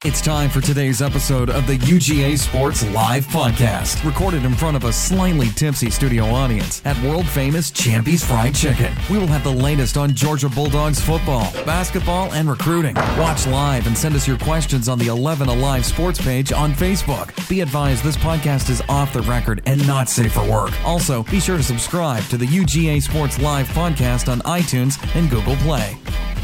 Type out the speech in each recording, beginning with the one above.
It's time for today's episode of the UGA Sports Live Podcast, recorded in front of a slightly tipsy studio audience at world-famous Champy's Fried Chicken. We will have the latest on Georgia Bulldogs football, basketball, and recruiting. Watch live and send us your questions on the 11 Alive Sports page on Facebook. Be advised this podcast is off the record and not safe for work. Also, be sure to subscribe to the UGA Sports Live Podcast on iTunes and Google Play.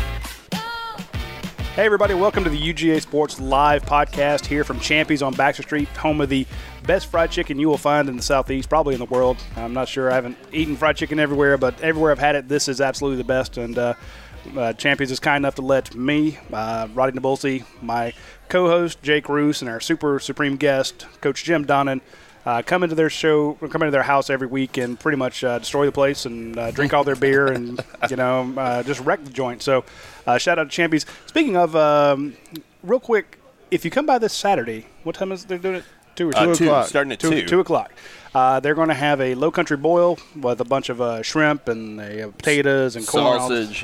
Hey everybody, welcome to the UGA Sports Live Podcast here from Champy's on Baxter Street, home of the best fried chicken you will find in the Southeast, probably in the world. I'm not sure, I haven't eaten fried chicken everywhere, but everywhere I've had it, this is absolutely the best. And Champy's is kind enough to let me, Roddy Nabulsi, my co-host Jake Roos, and our super supreme guest, Coach Jim Donnan, come into their house every week and pretty much destroy the place and drink all their beer and, just wreck the joint. So shout out to Champy's. Speaking of, real quick, if you come by this Saturday, what time is they doing it? 2 or 2 o'clock? Starting at 2. 2 o'clock. They're going to have a low country boil with a bunch of shrimp and potatoes and corn. Sausage.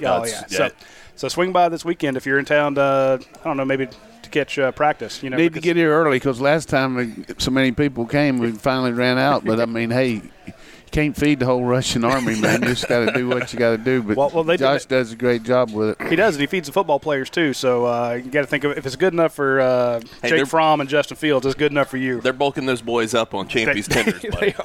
So swing by this weekend if you're in town. I don't know, maybe to catch practice. Need to get here early because last time so many people came, we finally ran out. But I mean, hey, you can't feed the whole Russian army, man. You just got to do what you got to do. But Josh does a great job with it. He does, and he feeds the football players too. So you got to think of if it's good enough for Jake Fromm and Justin Fields, it's good enough for you. They're bulking those boys up on Champy's tenders. They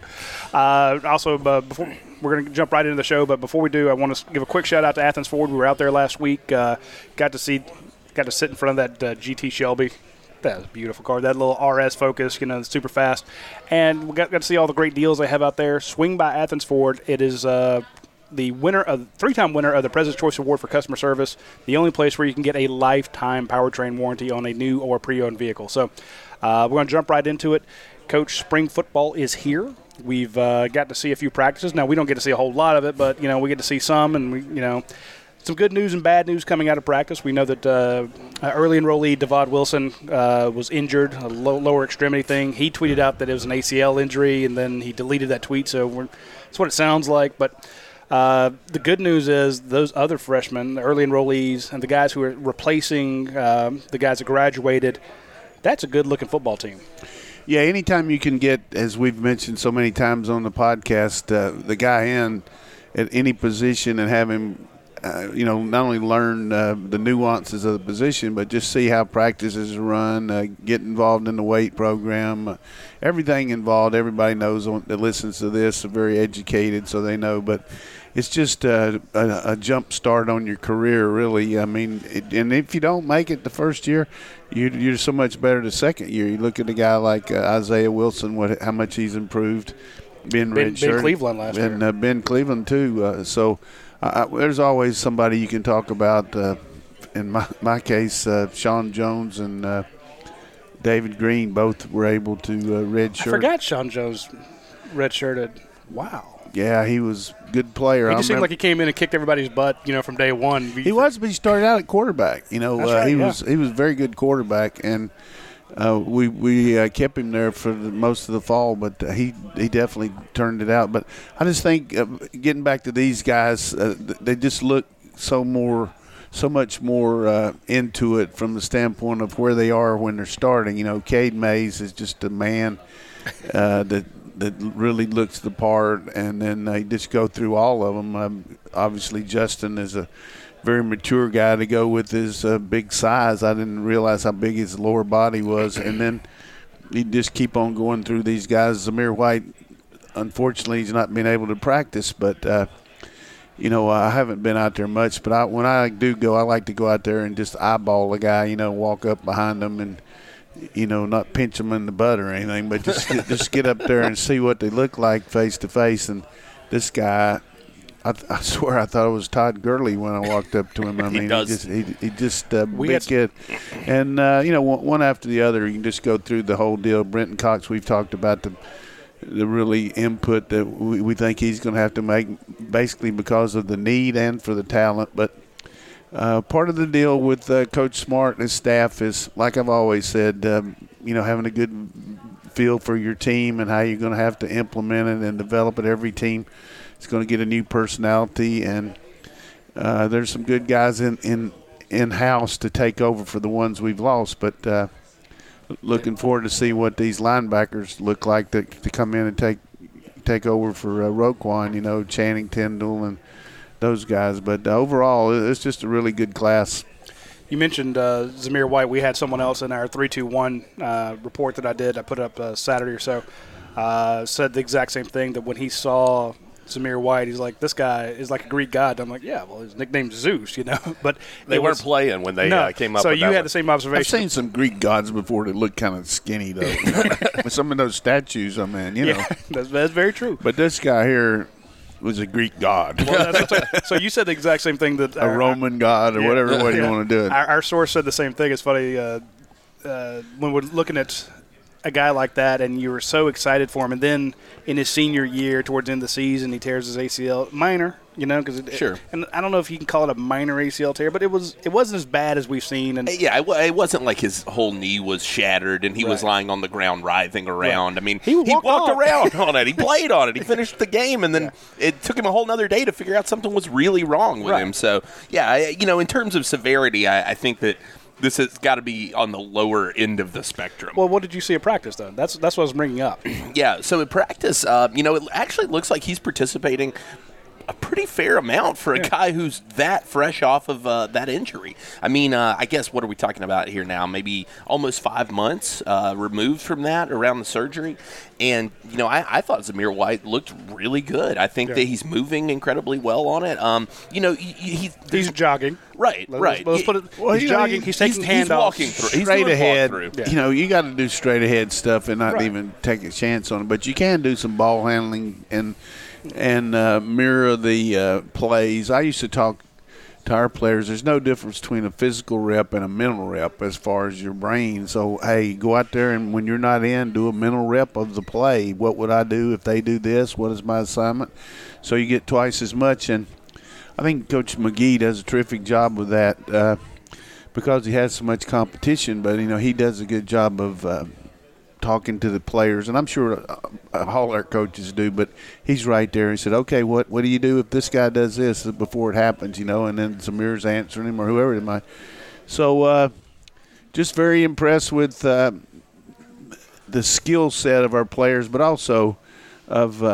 are. Also, before we're going to jump right into the show, but before we do, I want to give a quick shout out to Athens Ford. We were out there last week. Got to sit in front of that GT Shelby. That was a beautiful car. That little RS Focus, super fast. And we got to see all the great deals they have out there. Swing by Athens Ford. It is the three-time winner of the President's Choice Award for customer service, the only place where you can get a lifetime powertrain warranty on a new or pre-owned vehicle. So we're going to jump right into it. Coach, spring football is here. We've got to see a few practices. Now, we don't get to see a whole lot of it, but, we get to see some, and some good news and bad news coming out of practice. We know that early enrollee Devad Wilson was injured, a lower extremity thing. He tweeted out that it was an ACL injury, and then he deleted that tweet, so that's what it sounds like. But the good news is those other freshmen, the early enrollees, and the guys who are replacing the guys that graduated, that's a good-looking football team. Yeah, anytime you can get, as we've mentioned so many times on the podcast, the guy in at any position and have him not only learn the nuances of the position, but just see how practices are run, get involved in the weight program, everything involved. Everybody knows that listens to this are very educated, so they know. But it's just a jump start on your career, really. I mean, and if you don't make it the first year, you're so much better the second year. You look at a guy like Isaiah Wilson, how much he's improved. Ben Cleveland last year. And Ben Cleveland, too. So there's always somebody you can talk about. In my case, Sean Jones and David Green both were able to redshirt. I forgot Sean Jones redshirted. Wow. Yeah, he was a good player. He just seemed like he came in and kicked everybody's butt, from day one. He was, but he started out at quarterback. He was a very good quarterback, and we kept him there for most of the fall, but he definitely turned it out. But I just think getting back to these guys, they just look so much more into it from the standpoint of where they are when they're starting. Cade Mays is just a man that really looks the part, and then they just go through all of them. Obviously, Justin is a very mature guy to go with his big size. I didn't realize how big his lower body was. And then you just keep on going through these guys. Zamir White, unfortunately, he's not been able to practice, but I haven't been out there much. But when I do go, I like to go out there and just eyeball a guy, walk up behind them and, not pinch them in the butt or anything, but just get up there and see what they look like face to face. And this guy, I swear I thought it was Todd Gurley when I walked up to him. I mean, he just big kid. And, one after the other, you can just go through the whole deal. Brenton Cox, we've talked about the really input that we think he's going to have to make basically because of the need and for the talent. But part of the deal with Coach Smart and his staff is, like I've always said, having a good feel for your team and how you're going to have to implement it and develop it. Every team is going to get a new personality, and there's some good guys in in-house to take over for the ones we've lost. But looking forward to see what these linebackers look like to come in and take over for Roquan, Channing Tindall and those guys. But overall, it's just a really good class. You mentioned Zamir White. We had someone else in our 3-2-1 report that I put up Saturday or so, said the exact same thing, that when he saw Zamir White, he's like, this guy is like a Greek god. I'm like, yeah, well, his nickname's Zeus, But they weren't playing when they came up so with you that had one. the same observation. I've seen some Greek gods before that look kind of skinny, though. With some of those statues, Yeah, that's very true. But this guy here was a Greek god. Well, so you said the exact same thing that a Roman god or whatever way you want to do it. Our source said the same thing. It's funny when we're looking at a guy like that, and you were so excited for him, and then in his senior year, towards the end of the season, he tears his ACL, minor, Sure. And I don't know if you can call it a minor ACL tear, but it wasn't as bad as we've seen. And it wasn't like his whole knee was shattered and he was lying on the ground writhing around. Right. I mean, he walked around on it. He played on it. He finished the game, and then it took him a whole nother day to figure out something was really wrong with him. So, in terms of severity, I think that this has got to be on the lower end of the spectrum. Well, what did you see at practice, though? That's what I was bringing up. Yeah, so at practice, it actually looks like he's participating a pretty fair amount for a guy who's that fresh off of that injury. I mean, I guess what are we talking about here now? Maybe almost 5 months removed from that, around the surgery. And, I thought Zamir White looked really good. I think that he's moving incredibly well on it. He's jogging. Right. Let's put it. He's jogging. He's taking handoffs. He's walking through. He's straight ahead. Yeah. You got to do straight ahead stuff and not even take a chance on it. But you can do some ball handling and mirror the plays. I used to talk to our players. There's no difference between a physical rep and a mental rep as far as your brain. So, hey, go out there and when you're not in, do a mental rep of the play. What would I do if they do this? What is my assignment? So you get twice as much. And I think Coach McGee does a terrific job with that because he has so much competition. But, he does a good job of talking to the players, and I'm sure all our coaches do, but he's right there. He said, okay, what do you do if this guy does this before it happens, and then Zamir's answering him or whoever it might. So just very impressed with the skill set of our players, but also of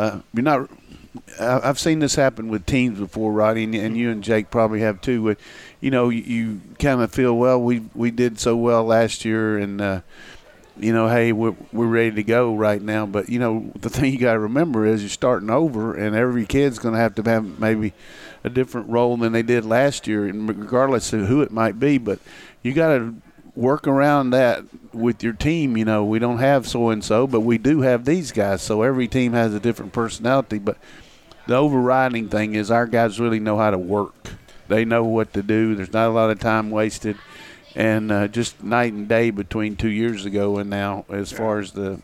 I've seen this happen with teams before, Roddy, and you and Jake probably have too. You kind of feel, well, we did so well last year, and hey, we're ready to go right now. But, the thing you got to remember is you're starting over, and every kid's going to have maybe a different role than they did last year, and regardless of who it might be. But you got to work around that with your team. We don't have so-and-so, but we do have these guys. So every team has a different personality. But the overriding thing is our guys really know how to work. They know what to do. There's not a lot of time wasted. And just night and day between 2 years ago and now, as far as the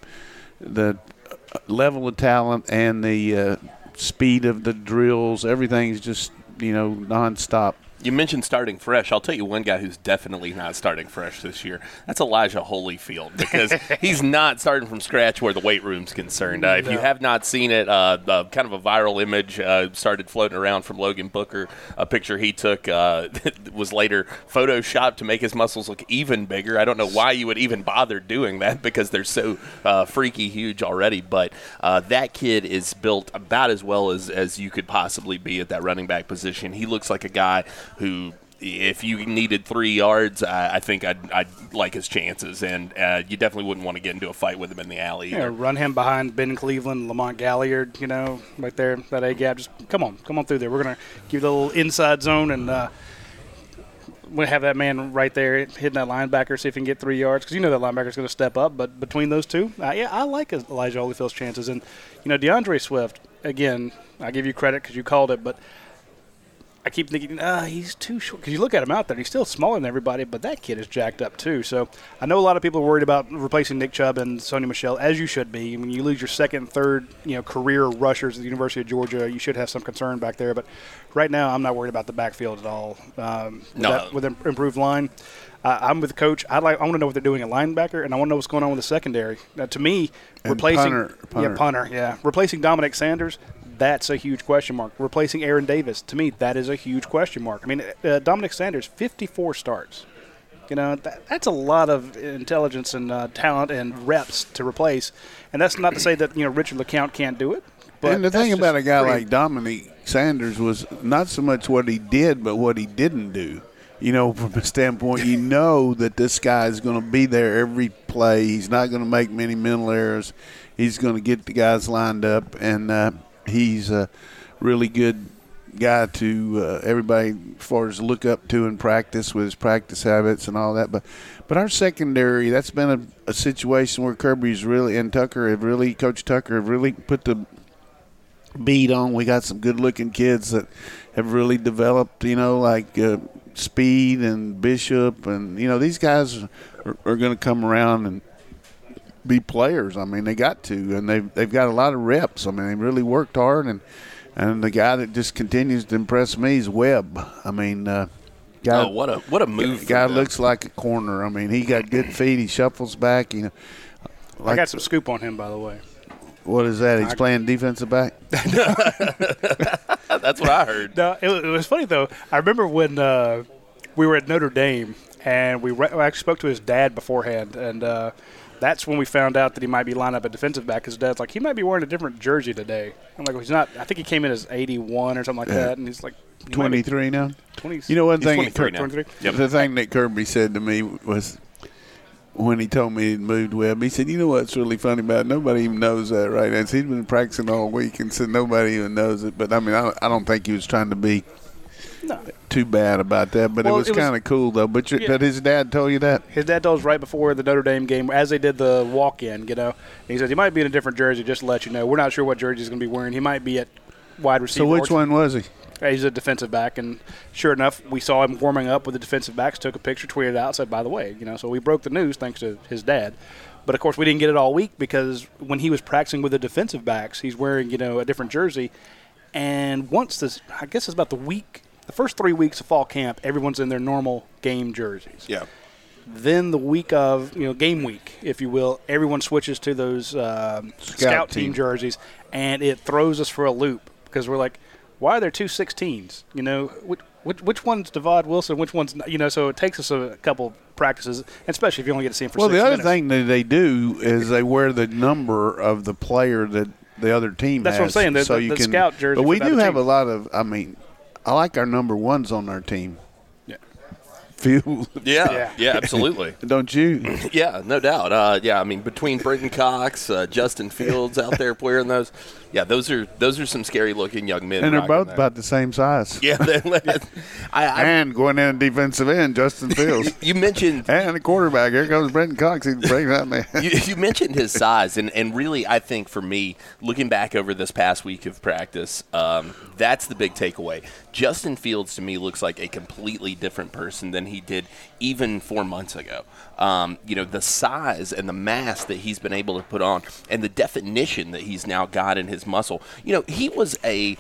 level of talent and the speed of the drills, everything's just nonstop. You mentioned starting fresh. I'll tell you one guy who's definitely not starting fresh this year. That's Elijah Holyfield, because he's not starting from scratch where the weight room's concerned. If you have not seen it, kind of a viral image started floating around from Logan Booker, a picture he took was later photoshopped to make his muscles look even bigger. I don't know why you would even bother doing that, because they're so freaky huge already. But that kid is built about as well as you could possibly be at that running back position. He looks like a guy who, if you needed 3 yards, I think I'd like his chances, and you definitely wouldn't want to get into a fight with him in the alley. Yeah, run him behind Ben Cleveland, Lamont Galliard, right there, that A-gap. Just come on through there. We're going to give you a little inside zone, and we'll have that man right there hitting that linebacker, see if he can get 3 yards, because that linebacker's going to step up. But between those two, I like Elijah Holyfield's chances. And, DeAndre Swift, again, I give you credit because you called it, but I keep thinking, he's too short. Because you look at him out there, he's still smaller than everybody, but that kid is jacked up too. So I know a lot of people are worried about replacing Nick Chubb and Sony Michel, as you should be. When you lose your second, third, career rushers at the University of Georgia, you should have some concern back there. But right now, I'm not worried about the backfield at all. With an improved line, I'm with the coach. I want to know what they're doing at linebacker, and I want to know what's going on with the secondary. To me, and replacing punter. Replacing Dominic Sanders. that's a huge question mark. Replacing Aaron Davis, to me, that is a huge question mark. I mean, Dominic Sanders, 54 starts. You know, that's a lot of intelligence and talent and reps to replace. And that's not to say that, Richard LeCounte can't do it. But and the thing about a guy like Dominic Sanders was not so much what he did, but what he didn't do. From a standpoint, that this guy is going to be there every play. He's not going to make many mental errors. He's going to get the guys lined up, and he's a really good guy to everybody as far as look up to in practice with his practice habits and all that. But our secondary, that's been a situation where Kirby's really and Tucker have really, Coach Tucker have really put the beat on. We got some good-looking kids that have really developed, like Speed and Bishop, and these guys are going to come around and be players. I mean, they got to, and they've got a lot of reps. I mean, they really worked hard, and the guy that just continues to impress me is Webb. I mean, what a move! Guy looks like a corner. I mean, he got good feet. He shuffles back. I got some scoop on him, by the way. What is that? He's playing defensive back? That's what I heard. No, it was funny, though. I remember when we were at Notre Dame, and we actually spoke to his dad beforehand, and that's when we found out that he might be lined up at defensive back. His dad's like, he might be wearing a different jersey today. I'm like, well, he's not. I think he came in as 81 or something like that, and he's like 23 now? 20. One thing, 23 now. 23? Yep. The thing that Kirby said to me was, when he told me he'd moved Webb, he said, what's really funny about it? Nobody even knows that right now. He'd been practicing all week and said nobody even knows it. But, I mean, I don't think he was trying to be too bad about that. But it was kind of cool, though. But his dad told you that? His dad told us right before the Notre Dame game, as they did the walk-in, And he said, he might be in a different jersey, just to let you know. We're not sure what jersey he's going to be wearing. He might be at wide receiver. So which one was he? He's a defensive back, and sure enough, we saw him warming up with the defensive backs, took a picture, tweeted it out, said, by the way, so we broke the news thanks to his dad. But, of course, we didn't get it all week because when he was practicing with the defensive backs, he's wearing, a different jersey. And once this, I guess it's about the first 3 weeks of fall camp, everyone's in their normal game jerseys. Yeah. Then the week of, game week, if you will, everyone switches to those scout team jerseys, and it throws us for a loop because we're like, why are there two 16s? Which one's Devod Wilson? Which one's not? So it takes us a couple practices, especially if you only get to see him for 6 minutes. Well, the other thing that they do is they wear the number of the player that the other team has. That's what I'm saying. The scout jersey. But we do have a lot of. I mean, I like our number ones on our team. Feel. Yeah, absolutely. Don't you? Yeah, no doubt. I mean, between Brenton Cox, Justin Fields out there wearing those, those are some scary looking young men. And they're both about the same size. Yeah, and going in defensive end, Justin Fields. You mentioned and the quarterback. Here comes Brenton Cox. He's breaking that man. You mentioned his size, and really, I think for me, looking back over this past week of practice, that's the big takeaway. Justin Fields to me looks like a completely different person than he did even 4 months ago. The size and the mass that he's been able to put on and the definition that he's now got in his muscle. He was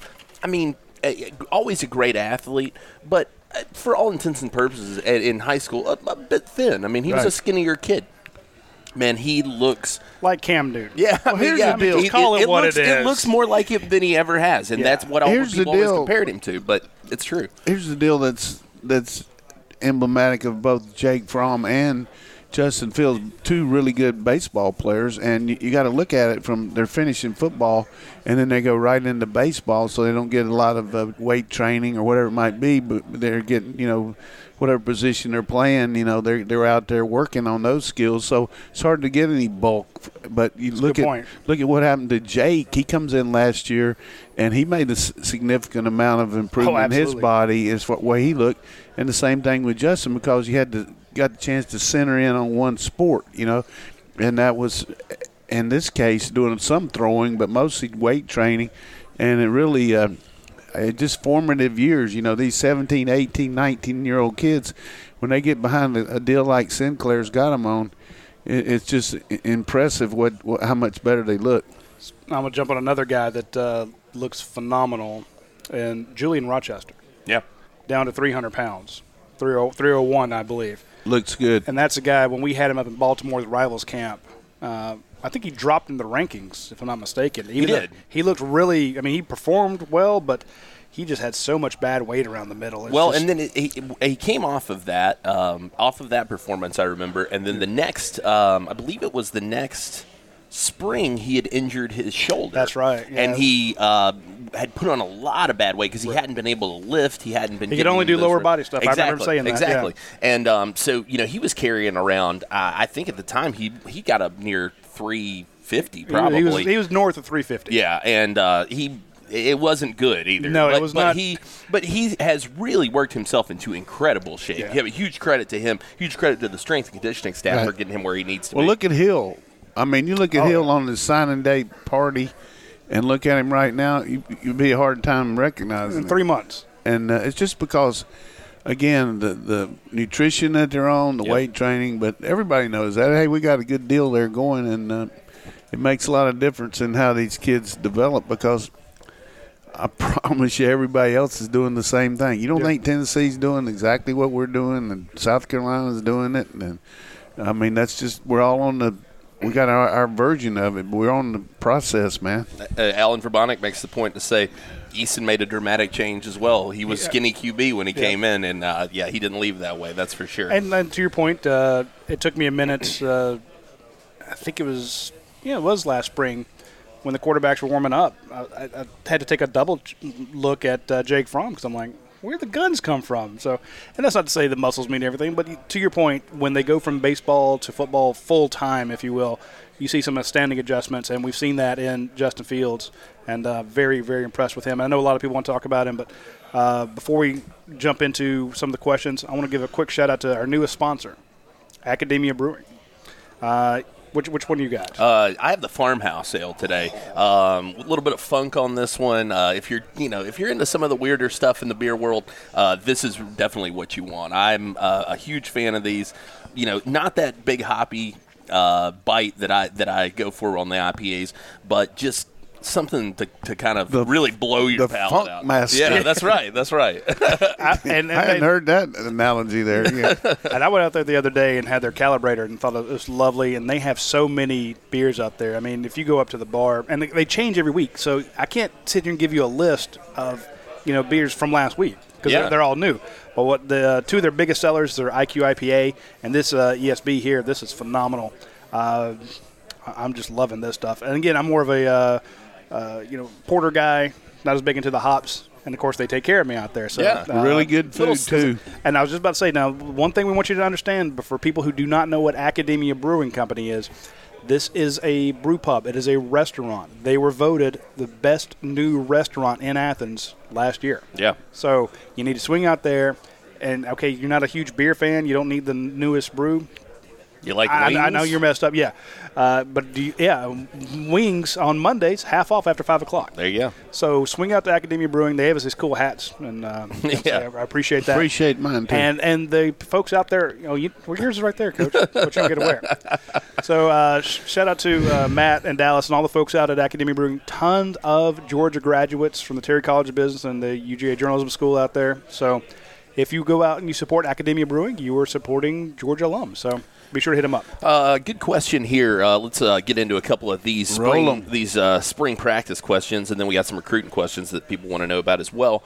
always a great athlete, but for all intents and purposes in high school, a bit thin. I mean, he was a skinnier kid. Man, he looks like Cam Newton. Yeah, well, here's the deal. Call it what it is. It looks more like him than he ever has, and that's what all people always compared him to. But it's true. Here's the deal that's emblematic of both Jake Fromm and Justin Fields, two really good baseball players, and you got to look at it from they're finishing football, and then they go right into baseball, so they don't get a lot of weight training or whatever it might be, but they're getting whatever position they're playing, they're out there working on those skills. So it's hard to get any bulk. But you look at what happened to Jake. He comes in last year, and he made a significant amount of improvement in his body as far way he looked. And the same thing with Justin, because you got the chance to center in on one sport, and that was in this case doing some throwing, but mostly weight training, and it really. Just formative years, these 17, 18, 19-year-old kids, when they get behind a deal like Sinclair's got them on, it's just impressive how much better they look. I'm going to jump on another guy that looks phenomenal, and Julian Rochester. Yeah. Down to 300 pounds, 301, I believe. Looks good. And that's a guy, when we had him up in Baltimore at Rivals Camp, I I think he dropped in the rankings, if I'm not mistaken. He did. He looked really – I mean, he performed well, but he just had so much bad weight around the middle. And then he came off of that performance, I remember, and then the next I believe it was the next spring he had injured his shoulder. That's right. Yeah. And he had put on a lot of bad weight because he hadn't been able to lift. He hadn't been. He could only do lower body stuff. Exactly, I remember saying that. Exactly. Yeah. And so he was carrying around. I think at the time he got up near 350 probably. He was north of 350. Yeah, and it wasn't good either. No, it was not. But he has really worked himself into incredible shape. Yeah. You have a huge credit to him. Huge credit to the strength and conditioning staff for getting him where he needs to be. Well, look at Hill. I mean, you look at Hill on the signing day party and look at him right now, you'd be a hard time recognizing in 3 months. And it's just because, again, the nutrition that they're on, the weight training, but everybody knows that. Hey, we got a good deal there going, and it makes a lot of difference in how these kids develop because I promise you everybody else is doing the same thing. You don't think Tennessee's doing exactly what we're doing and South Carolina's doing it? And I mean, that's just – we're all on the – we got our version of it, but we're on the process, man. Alan Verbonic makes the point to say Easton made a dramatic change as well. He was skinny QB when he came in, and, he didn't leave that way, that's for sure. And to your point, it took me a minute. I think it was last spring when the quarterbacks were warming up. I had to take a double look at Jake Fromm because I'm like, where the guns come from? So, and that's not to say the muscles mean everything, but to your point, when they go from baseball to football full time, if you will, you see some outstanding adjustments, and we've seen that in Justin Fields, and very, very impressed with him. I know a lot of people want to talk about him, but before we jump into some of the questions, I want to give a quick shout out to our newest sponsor, Academia Brewing. Which one do you got? I have the Farmhouse Ale today. A little bit of funk on this one. If you're into some of the weirder stuff in the beer world, this is definitely what you want. I'm a huge fan of these. Not that big hoppy bite that I go for on the IPAs, but just something to kind of really blow your palate funk out. Master. Yeah, that's right. I hadn't heard that analogy there. Yeah. And I went out there the other day and had their calibrator and thought it was lovely. And they have so many beers out there. I mean, if you go up to the bar, and they change every week, so I can't sit here and give you a list of beers from last week because they're all new. But what the two of their biggest sellers are IQ IPA and this ESB here. This is phenomenal. I'm just loving this stuff. And again, I'm more of a porter guy, not as big into the hops, and of course they take care of me out there. So really good food too. And I was just about to say, now one thing we want you to understand, but for people who do not know what Academia Brewing Company is, this is a brew pub. It is a restaurant. They were voted the best new restaurant in Athens last year. Yeah. So you need to swing out there, and okay, you're not a huge beer fan. You don't need the newest brew. You like wings? I know you're messed up, but wings on Mondays, half off after 5 o'clock. There you go. So swing out to Academia Brewing. They have us these cool hats, and I appreciate that. Appreciate mine too. And the folks out there, yours is right there, Coach. What you don't get to wear. So shout out to Matt and Dallas and all the folks out at Academia Brewing. Tons of Georgia graduates from the Terry College of Business and the UGA Journalism School out there. So if you go out and you support Academia Brewing, you are supporting Georgia alums. So be sure to hit them up. Good question here. Let's get into a couple of these spring practice questions, and then we got some recruiting questions that people want to know about as well.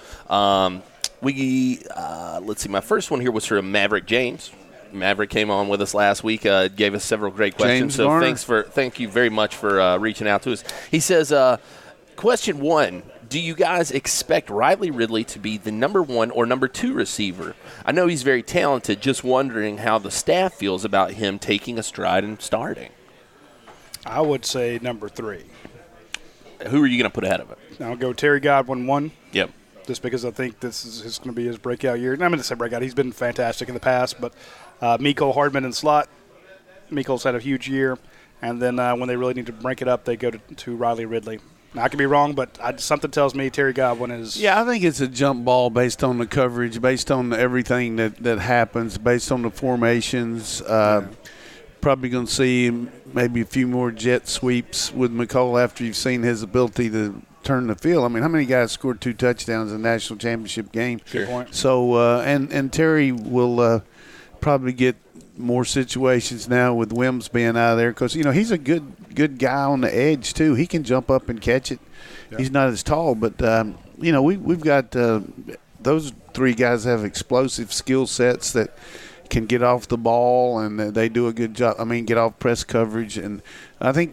Let's see. My first one here was from Maverick James. Maverick came on with us last week, gave us several great questions. Thank you very much for reaching out to us. He says, question one. Do you guys expect Riley Ridley to be the number 1 or number 2 receiver? I know he's very talented, just wondering how the staff feels about him taking a stride and starting. I would say number 3. Who are you going to put ahead of it? I'll go Terry Godwin 1. Yep. Just because I think this is going to be his breakout year. And I'm going to say breakout. He's been fantastic in the past, but Mecole Hardman in the slot. Mecole's had a huge year. And then when they really need to break it up, they go to Riley Ridley. Now, I could be wrong, but something tells me Terry Godwin is – Yeah, I think it's a jump ball based on the coverage, based on everything that happens, based on the formations. Probably going to see maybe a few more jet sweeps with Mecole after you've seen his ability to turn the field. I mean, how many guys scored 2 touchdowns in a national championship game? Good point. So, and Terry will probably get more situations now with Wims being out of there because, he's a good guy on the edge too. He can jump up and catch it. Yeah. He's not as tall, but, we've got those three guys have explosive skill sets that can get off the ball, and they do a good job. Get off press coverage. And I think,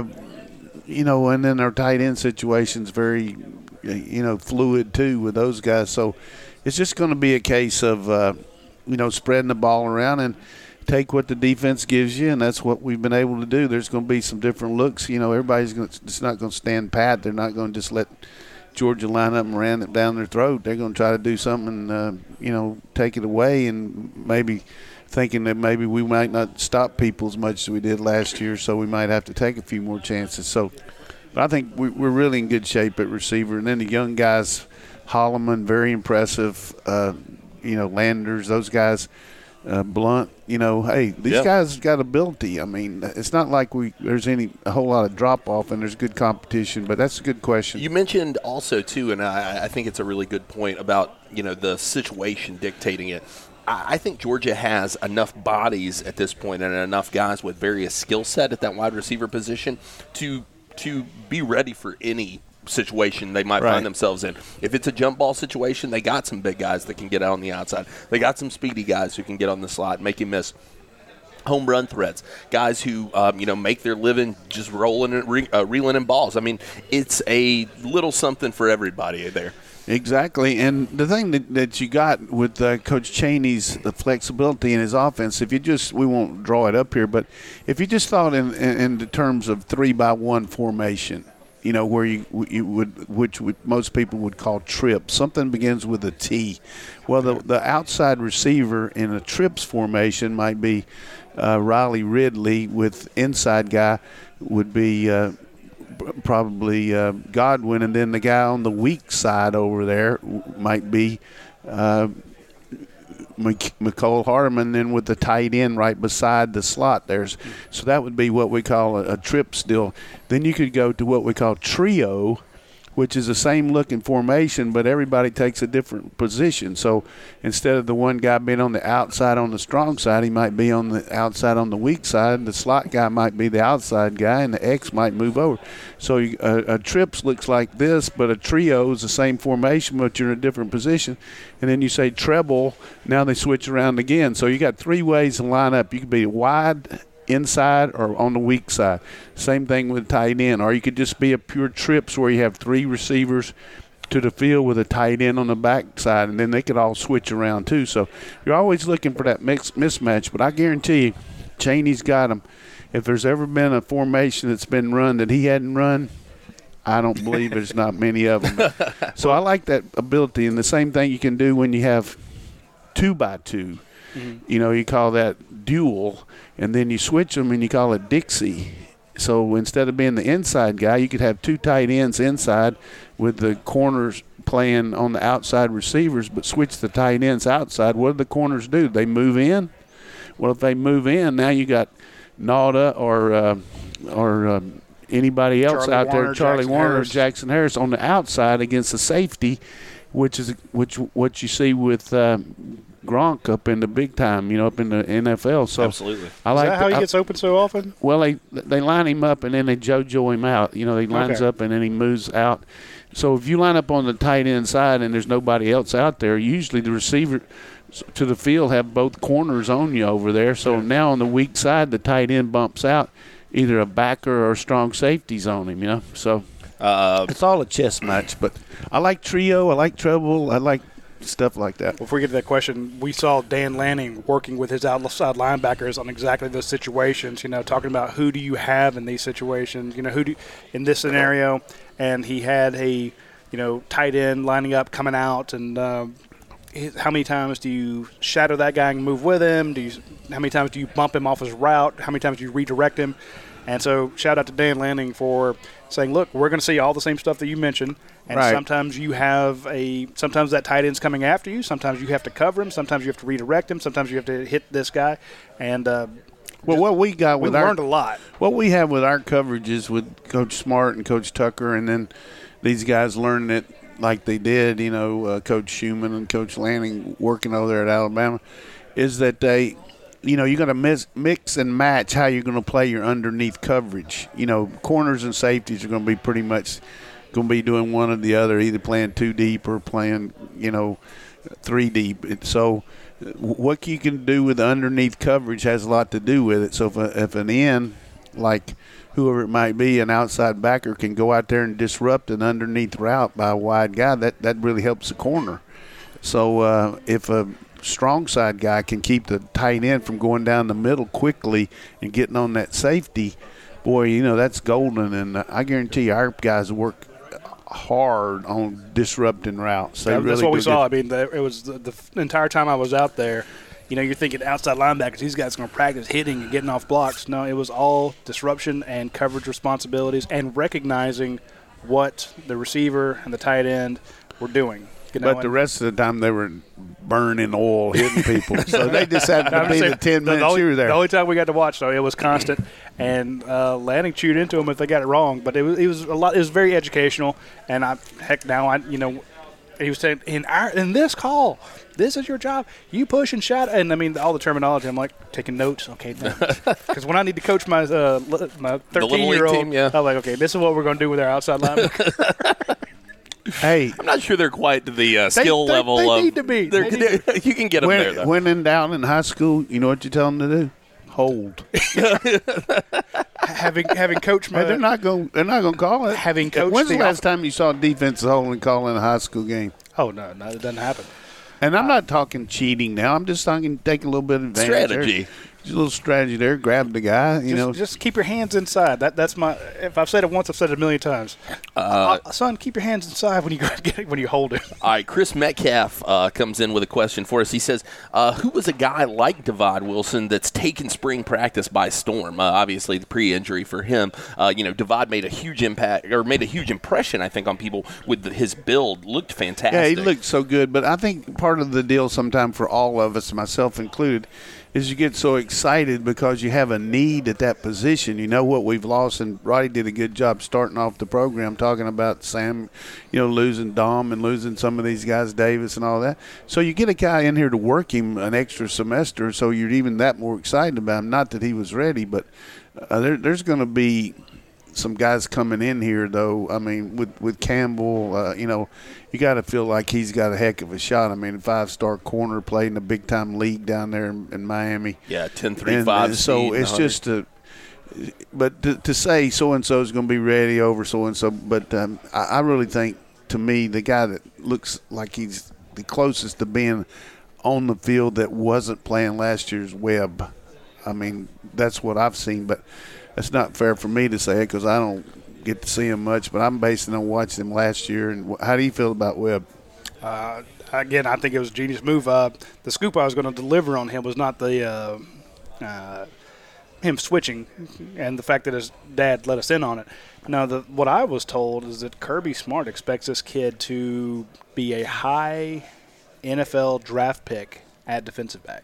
and then our tight end situation's very, fluid too with those guys. So it's just going to be a case of, spreading the ball around and take what the defense gives you, and that's what we've been able to do. There's going to be some different looks. Everybody's it's not going to stand pat. They're not going to just let Georgia line up and ran it down their throat. They're going to try to do something and, take it away, and maybe thinking that maybe we might not stop people as much as we did last year, so we might have to take a few more chances. So, but I think we're really in good shape at receiver. And then the young guys, Holloman, very impressive, Landers, those guys, Blunt, hey, these guys got ability. It's not like there's a whole lot of drop-off and there's good competition, but that's a good question. You mentioned also, too, and I think it's a really good point about, the situation dictating it. I think Georgia has enough bodies at this point and enough guys with various skill set at that wide receiver position to be ready for any situation they might find themselves in. If it's a jump ball situation, they got some big guys that can get out on the outside. They got some speedy guys who can get on the slot, make you miss. Home run threats, guys who make their living just rolling and reeling in balls. It's a little something for everybody there. Exactly, and the thing that you got with Coach Chaney's flexibility in his offense, we won't draw it up here, but if you just thought in the terms of 3-by-1 formation, where you would, which most people would call trips. Something begins with a T. Well, the outside receiver in a trips formation might be Riley Ridley, with inside guy would be probably Godwin, and then the guy on the weak side over there might be McCole Hardeman, then with the tight end right beside the slot so that would be what we call a trips deal. Then you could go to what we call trio, which is the same looking formation, but everybody takes a different position. So instead of the one guy being on the outside on the strong side, he might be on the outside on the weak side. The slot guy might be the outside guy, and the X might move over. So a trips looks like this, but a trio is the same formation, but you're in a different position. And then you say treble, now they switch around again. So you got three ways to line up. You could be wide, inside, or on the weak side. Same thing with tight end. Or you could just be a pure trips where you have three receivers to the field with a tight end on the back side, and then they could all switch around too. So you're always looking for that mismatch. But I guarantee you, Chaney's got them. If there's ever been a formation that's been run that he hadn't run, I don't believe there's not many of them. So I like that ability. And the same thing you can do when you have 2-by-2. Mm-hmm. You call that dual, and then you switch them and you call it Dixie. So instead of being the inside guy, you could have two tight ends inside with the corners playing on the outside receivers, but switch the tight ends outside. What do the corners do? They move in? Well, if they move in, now you got Nauta or anybody else Charlie out Warner, there, Charlie Jackson Warner Harris. or Jackson Harris on the outside against the safety, which what you see with Gronk up in the big time, up in the NFL. So absolutely. I like. Is that how he gets open so often? Well, they line him up and then they JoJo him out. He lines up and then he moves out. So if you line up on the tight end side and there's nobody else out there, usually the receiver to the field have both corners on you over there. So now on the weak side, the tight end bumps out. Either a backer or a strong safety's on him, So it's all a chess match. But I like trio. I like treble. I like stuff like that. Before we get to that question, we saw Dan Lanning working with his outside linebackers on exactly those situations, talking about who do you have in these situations, who do in this scenario, and he had a, tight end lining up, coming out, and how many times do you shadow that guy and move with him? How many times do you bump him off his route? How many times do you redirect him? And so shout out to Dan Lanning for saying, look, we're going to see all the same stuff that you mentioned. And sometimes you have sometimes that tight end's coming after you. Sometimes you have to cover him. Sometimes you have to redirect him. Sometimes you have to hit this guy. And what we got with learned a lot. What we have with our coverages with Coach Smart and Coach Tucker, and then these guys learning it like they did, Coach Schumann and Coach Lanning working over there at Alabama, is that you got to mix and match how you're going to play your underneath coverage. Corners and safeties are going to be pretty much going to be doing one or the other, either playing 2 deep or playing, 3 deep. So what you can do with the underneath coverage has a lot to do with it. So if an end, like whoever it might be, an outside backer can go out there and disrupt an underneath route by a wide guy, that really helps the corner. So if a strong side guy can keep the tight end from going down the middle quickly and getting on that safety, boy, that's golden. And I guarantee you our guys work hard on disrupting routes. That's what we saw. I mean, it was the entire time I was out there, you're thinking outside linebackers, these guys are going to practice hitting and getting off blocks. No, it was all disruption and coverage responsibilities and recognizing what the receiver and the tight end were doing. But the rest of the time they were burning oil, hitting people. So they just had to be the 10 minutes you were there. The only time we got to watch, though, it was constant. And Lanning chewed into them if they got it wrong. But it was a lot. It was very educational. And he was saying, in this call, this is your job. You push and shout. And, I mean, all the terminology, I'm like, taking notes. Okay, because when I need to coach my 13-year-old, team, yeah. I'm like, okay, this is what we're going to do with our outside linebacker. Hey, I'm not sure they're quite to the skill level. They need to be. You can get them there, though. When in down in high school, you know what you tell them to do? Hold. having coached my, they're not going to call it. Having coached. When's the last time you saw a defensive holding call in a high school game? Oh no, it doesn't happen. And I'm not talking cheating now. I'm just talking take a little bit of advantage. Strategy. Just a little strategy there. Grab the guy. Just keep your hands inside. That's my. If I've said it once, I've said it a million times. Son, keep your hands inside when you hold it. All right, Chris Metcalf comes in with a question for us. He says, "Who was a guy like Divad Wilson that's taken spring practice by storm? Obviously, the pre-injury for him. Divad made a huge impact or made a huge impression, I think, on people with his build. Looked fantastic. Yeah, he looked so good. But I think part of the deal, sometime for all of us, myself included, is you get so excited because you have a need at that position. You know what we've lost, and Roddy did a good job starting off the program talking about Sam, losing Dom and losing some of these guys, Davis and all that. So you get a guy in here to work him an extra semester, so you're even that more excited about him. Not that he was ready, but there's going to be some guys coming in here, though. I mean, with Campbell, you got to feel like he's got a heck of a shot. I mean, a 5-star corner, played in a big-time league down there in Miami. Yeah, 10-3-5. So it's just but to say so-and-so is going to be ready over so-and-so, but I really think, to me, the guy that looks like he's the closest to being on the field that wasn't playing last year's Webb. I mean, that's what I've seen, but it's not fair for me to say it because I don't get to see him much, but I'm basing on watching him last year. And how do you feel about Webb? Again, I think it was a genius move. The scoop I was going to deliver on him was not the him switching and the fact that his dad let us in on it. No, what I was told is that Kirby Smart expects this kid to be a high NFL draft pick at defensive back.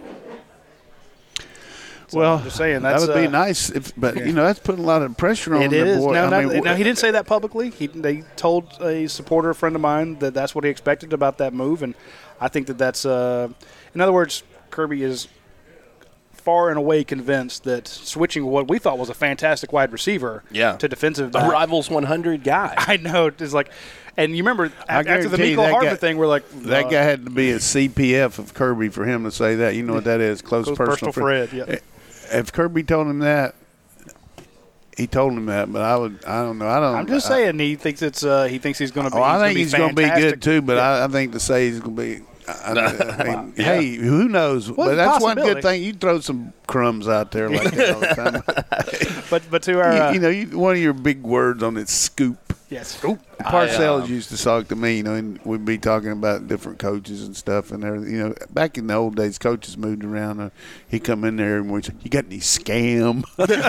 So well, I'm just saying that would be nice, but that's putting a lot of pressure on the boy. No, he didn't say that publicly. They told a supporter, a friend of mine, that that's what he expected about that move, and I think that's. In other words, Kirby is far and away convinced that switching what we thought was a fantastic wide receiver to defensive back, a Rivals 100 guy. I know, it's like. And you remember, after the Mecole Hardman thing, we're like... that guy had to be a CPF of Kirby for him to say that. You know what that is, close personal friend. Yeah. If Kirby told him that, he told him that, but I don't know. I'm just saying he thinks he's going to be. I think he's going to be good too, but I think to say he's going to be. Hey, who knows? Well, but that's one good thing. You throw some crumbs out there like that all the time. but to our, one of your big words on it, scoop. Yes, scoop. Parcells used to talk to me, and we'd be talking about different coaches and stuff. And back in the old days, coaches moved around. And he'd come in there and would say, "You got any scam?"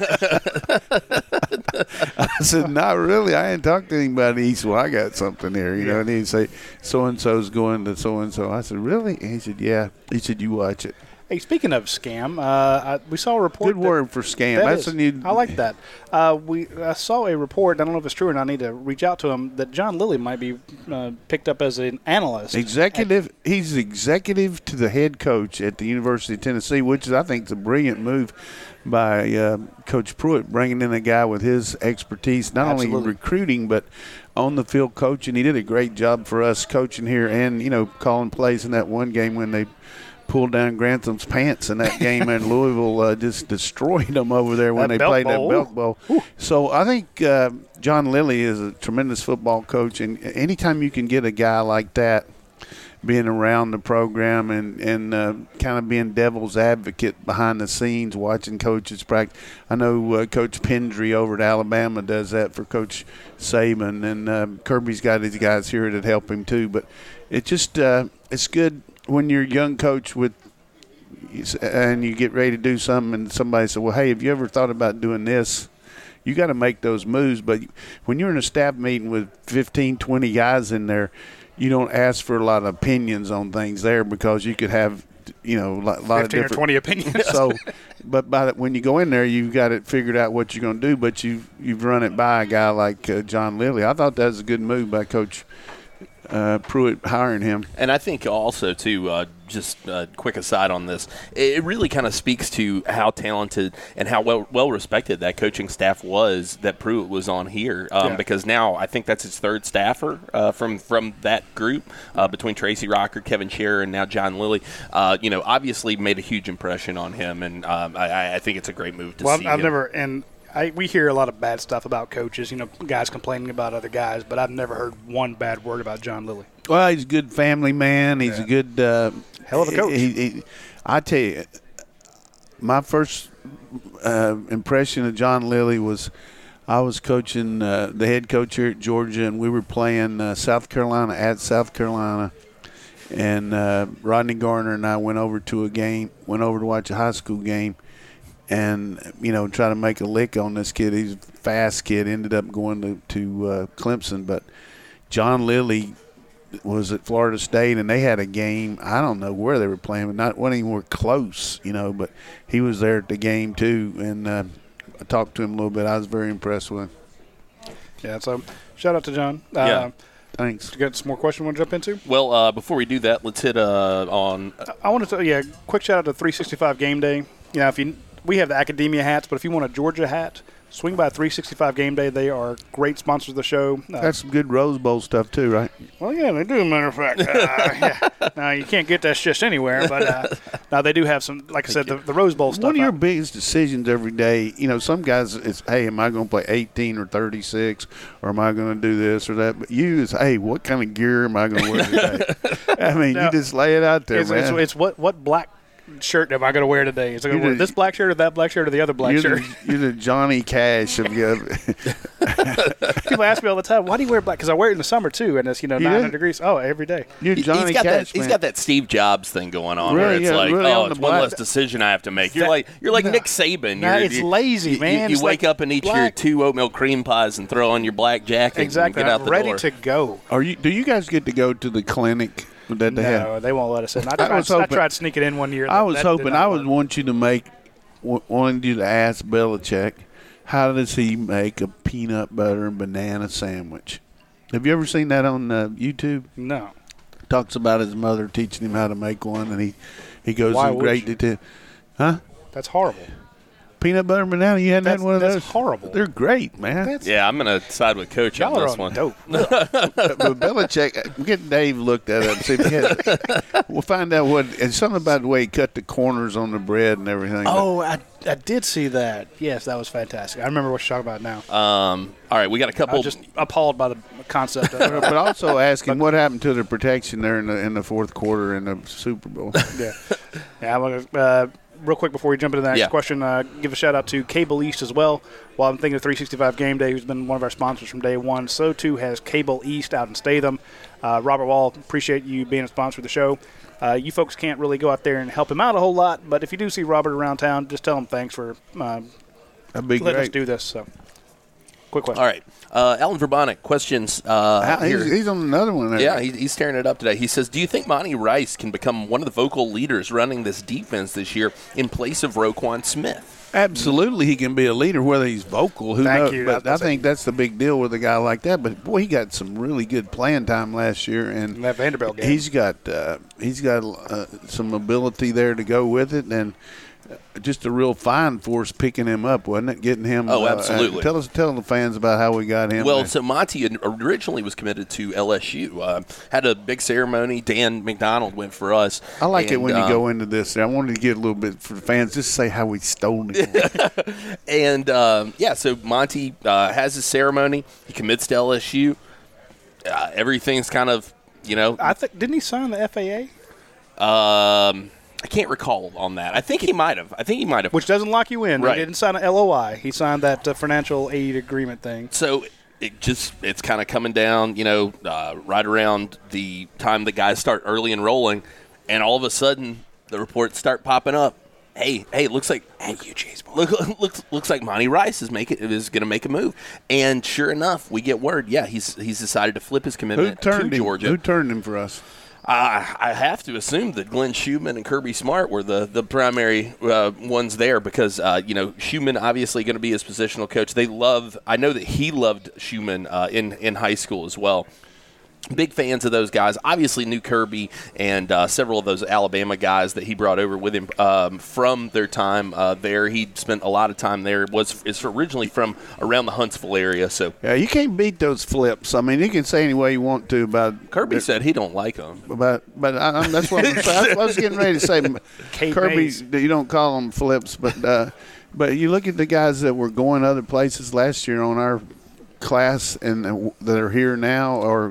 I said, "Not really. I ain't talked to anybody." He said, "Well, I got something here," and he'd say, "So and so's going to so and so." I said, "Really?" And he said, "Yeah." He said, "You watch it." Hey, speaking of scam, we saw a report. Good word for scam. That's a new. I like that. I saw a report. I don't know if it's true or not. I need to reach out to him. That John Lilly might be picked up as an analyst. He's executive to the head coach at the University of Tennessee, which is, I think, is a brilliant move by Coach Pruitt, bringing in a guy with his expertise, not only recruiting but on the field coaching. He did a great job for us coaching here, and calling plays in that one game when they pulled down Grantham's pants in that game, and Louisville just destroyed them over there when they played that Belk Bowl. So I think John Lilly is a tremendous football coach, and anytime you can get a guy like that being around the program and kind of being devil's advocate behind the scenes, watching coaches practice. I know Coach Pendry over at Alabama does that for Coach Saban, and Kirby's got his guys here that help him too. But it just it's good when you're a young coach and you get ready to do something and somebody says, well, hey, have you ever thought about doing this? You got to make those moves. But when you're in a staff meeting with 15, 20 guys in there, you don't ask for a lot of opinions on things there because you could have, a lot of different 15 or 20 opinions. So, but when you go in there, you've got it figured out what you're going to do. But you've run it by a guy like John Lilly. I thought that was a good move by Coach Pruitt hiring him. And I think also, too, just a quick aside on this, it really kind of speaks to how talented and how well respected that coaching staff was that Pruitt was on here. Because now I think that's his third staffer from that group between Tracy Rocker, Kevin Scherer, and now John Lilly. Obviously made a huge impression on him, and I think it's a great move to see. I've never and. We hear a lot of bad stuff about coaches, guys complaining about other guys, but I've never heard one bad word about John Lilly. Well, he's a good family man. He's a good hell of a coach. I tell you, my first impression of John Lilly was I was coaching the head coach here at Georgia, and we were playing South Carolina at South Carolina. And Rodney Garner and I went over to watch a high school game. And, try to make a lick on this kid. He's a fast kid, ended up going to Clemson. But John Lilly was at Florida State, and they had a game. I don't know where they were playing, but wasn't anywhere close, but he was there at the game too. And I talked to him a little bit. I was very impressed with him. Yeah, so shout out to John. Thanks. You got some more questions you want to jump into? Well, before we do that, let's hit on. I wanted to, quick shout out to 365 Game Day. We have the Academia hats, but if you want a Georgia hat, swing by 365 Game Day. They are great sponsors of the show. That's some good Rose Bowl stuff too, right? Well, yeah, they do, matter of fact. Now, you can't get that just anywhere, but now they do have some, like I said, the Rose Bowl stuff. One of your biggest decisions every day, some guys, it's, hey, am I going to play 18 or 36, or am I going to do this or that? But you is, hey, what kind of gear am I going to wear today? I mean, you just lay it out there, man. It's what black shirt am I going to wear today? Is I going to wear this black shirt or that black shirt or the other black shirt? You're the Johnny Cash of you. People ask me all the time, why do you wear black? Because I wear it in the summer too, and it's 900 degrees. Oh, every day. You're Johnny Cash. He's got that Steve Jobs thing going on, where it's it's one less decision I have to make. You're like Nick Saban. It's lazy, man. You wake up and eat your 2 oatmeal cream pies and throw on your black jacket. Exactly. And get out the ready door. to go. Do you guys get to go to the clinic? No, they won't let us in. I tried sneaking in one year. I was hoping I would want you to ask Belichick, how does he make a peanut butter and banana sandwich? Have you ever seen that on YouTube? No. Talks about his mother teaching him how to make one, and he goes in great detail. Huh? That's horrible. Peanut butter and banana, you hadn't had one of those? That's horrible. They're great, man. I'm going to side with Coach on this one. Dope. But Belichick, get Dave look that up. See if he has, we'll find out and something about the way he cut the corners on the bread and everything. Oh, I did see that. Yes, that was fantastic. I remember what you're talking about now. All right, we got a couple. I'm just appalled by the concept of it. But also asking what happened to the protection there in the fourth quarter in the Super Bowl. Yeah, I'm going to real quick before we jump into the next question, give a shout-out to Cable East as well. While I'm thinking of 365 Game Day, who's been one of our sponsors from day one, so too has Cable East out in Statham. Robert Wall, appreciate you being a sponsor of the show. You folks can't really go out there and help him out a whole lot, but if you do see Robert around town, just tell him thanks for letting us do this. So. Quick question. All right. Alan Verbonik, questions here. He's on another one there. Yeah, he's tearing it up today. He says, do you think Monty Rice can become one of the vocal leaders running this defense this year in place of Roquan Smith? Absolutely, he can be a leader, whether he's vocal. Who knows? you. But I think that's the big deal with a guy like that. But boy, he got some really good playing time last year, and that Vanderbilt game. He's got some ability there to go with it, and just a real fine force picking him up, wasn't it? Getting him. Oh, absolutely. Tell the fans about how we got him. Well, there. so Monty originally was committed to LSU. Had a big ceremony. Dan McDonald went for us. I like it when you go into this. I wanted to get a little bit for the fans, just say how we stole him. And, so Monty has his ceremony. He commits to LSU. Everything's kind of, I think didn't he sign the FAA? I can't recall on that. I think he might have. Which doesn't lock you in. Right. He didn't sign an LOI. He signed that financial aid agreement thing. So it's kind of coming down, right around the time the guys start early enrolling, and all of a sudden the reports start popping up. Hey, looks like looks like Monty Rice is going to make a move, and sure enough, we get word. Yeah, he's decided to flip his commitment to Georgia. Who turned him for us? I have to assume that Glenn Schumann and Kirby Smart were the primary ones there because, Schumann obviously going to be his positional coach. I know that he loved Schumann in high school as well. Big fans of those guys. Obviously knew Kirby and several of those Alabama guys that he brought over with him from their time there. He spent a lot of time there. Is originally from around the Huntsville area. So yeah, you can't beat those flips. I mean, you can say any way you want to about Kirby said he don't like them. But that's what I'm saying. I was getting ready to say, Kirby, you don't call them flips, but you look at the guys that were going other places last year on our class and that are here now, or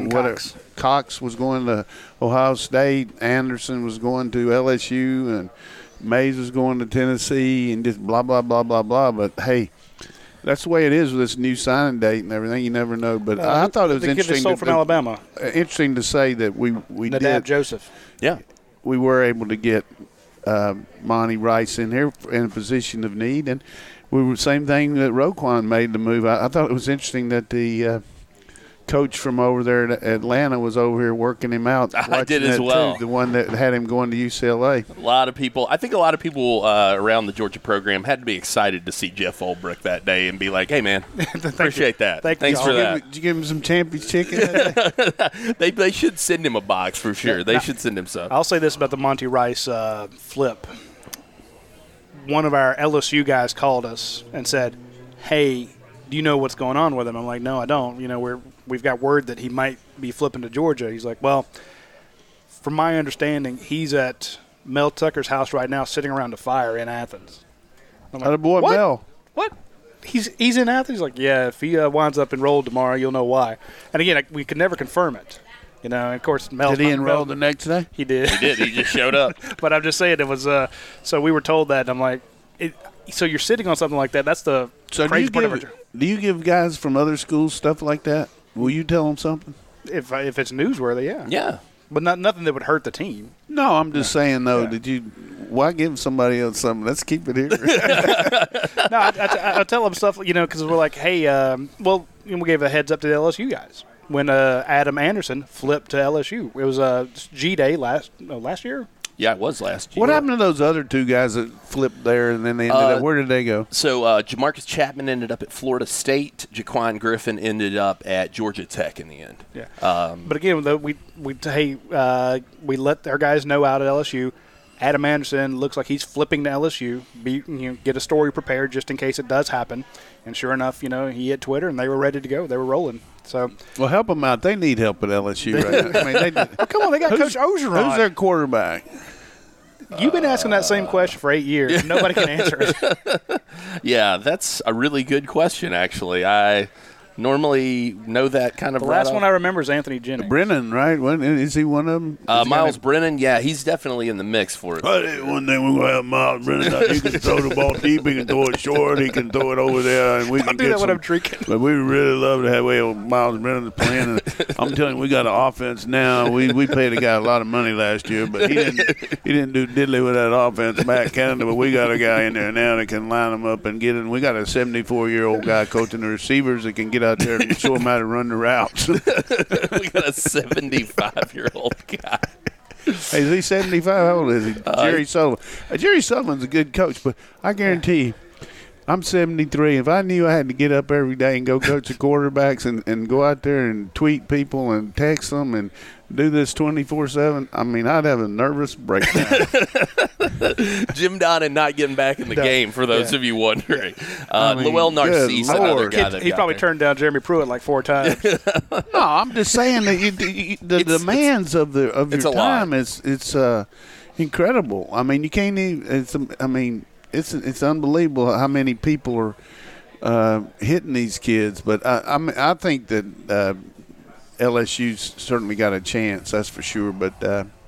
Cox was going to Ohio State, Anderson was going to LSU, and Mays was going to Tennessee, and just blah blah blah blah blah. But hey, that's the way it is with this new signing date and everything. You never know. But I thought it was interesting. Sold from Alabama. Interesting to say that we Nadab did. Joseph. Yeah, we were able to get Monty Rice in here in a position of need, and we were same thing that Roquan made the move. I thought it was interesting that the coach from over there at Atlanta was over here working him out. I did as well. Too, the one that had him going to UCLA. I think a lot of people around the Georgia program had to be excited to see Jeff Ulbrich that day and be like, "Hey, man, appreciate that. Thanks for that." Did you give him some Champions chicken? They should send him a box for sure. They should send him some. I'll say this about the Monty Rice flip. One of our LSU guys called us and said, "Hey, do you know what's going on with him?" I'm like, "No, I don't. We've got word that he might be flipping to Georgia." He's like, "Well, from my understanding, he's at Mel Tucker's house right now, sitting around a fire in Athens." I'm like, boy, what? Mel. What? He's in Athens? He's like, "Yeah. If he winds up enrolled tomorrow, you'll know why." And again, we could never confirm it. And of course, Mel. Did he enroll the next day? He did. He just showed up. But I'm just saying it was. So we were told that. And I'm like, so you're sitting on something like that. That's the crazy part of it. Do you give guys from other schools stuff like that? Will you tell them something? If it's newsworthy, yeah. Yeah. But nothing that would hurt the team. No, I'm just saying though. Yeah. Why give somebody else something? Let's keep it here. No, I tell them stuff, because we're like, hey, we gave a heads up to the LSU guys when Adam Anderson flipped to LSU. It was G-Day last year. Yeah, it was last year. What happened to those other two guys that flipped there and then they ended up? Where did they go? So Jamarcus Chapman ended up at Florida State. Jaquan Griffin ended up at Georgia Tech in the end. Yeah. But again, we let our guys know out at LSU. Adam Anderson looks like he's flipping to LSU. Get a story prepared just in case it does happen. And sure enough, he hit Twitter and they were ready to go. They were rolling. So, well, help them out. They need help at LSU right now. I mean, come on, they got Coach Ogeron. Who's their quarterback? You've been asking that same question for 8 years. Nobody can answer it. Yeah, that's a really good question, actually. I normally know that kind of. The last one I remember is Anthony Jennings. Brennan, right? Is he one of them? Miles Brennan, yeah, he's definitely in the mix for it. One day we're going to have Miles Brennan. He can throw the ball deep, he can throw it short, he can throw it over there, and we can do get that when I'm drinking. But we really love to have Miles Brennan playing. And I'm telling you, we got an offense now. We paid a guy a lot of money last year, but he didn't do diddly with that offense back Canada. But we got a guy in there now that can line them up and get it. We got a 74-year-old guy coaching the receivers that can get out there and show them how to run the routes. We got a 75-year-old guy. Hey, is he 75? How old is he? Jerry Sullivan. Jerry Sullivan's a good coach, but I guarantee you, I'm 73. If I knew I had to get up every day and go coach the quarterbacks and go out there and tweet people and text them and do this 24/7, I mean, I'd have a nervous breakdown. Jim Donnan not getting back in the game, for those of you wondering. Lowell Narcisse, another guy that he probably turned down Jeremy Pruitt like 4 times. No, I'm just saying that the demands of your time it's incredible. I mean, you can't even. It's unbelievable how many people are hitting these kids. But I think that LSU's certainly got a chance, that's for sure. But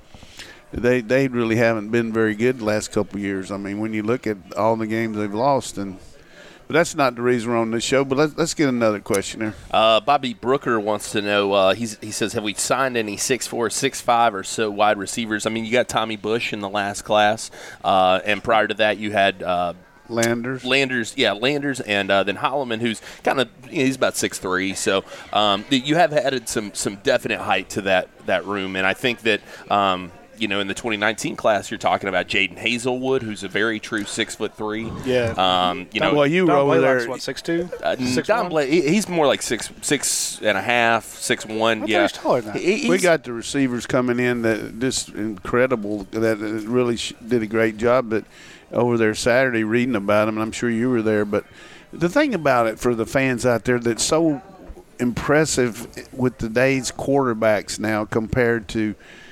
they really haven't been very good the last couple of years. I mean, when you look at all the games they've lost, but that's not the reason we're on this show. But let's get another question here. Bobby Brooker wants to know, he says, have we signed any 6'4", 6'5", or so wide receivers? I mean, you got Tommy Bush in the last class, and prior to that you had Landers, and then Holloman, who's kind of he's about 6'3", so you have added some definite height to that room, and I think that in the 2019 class, you're talking about Jaden Hazelwood, who's a very true 6'3". Yeah. Well, you were over there. What, 6'2"? Don Blake, he's more like 6'6" and a half, 6'1". Yeah. He's taller than that. We got the receivers coming in that just incredible. That really did a great job. But over there Saturday, reading about them, and I'm sure you were there. But the thing about it for the fans out there that's so impressive with today's quarterbacks now compared to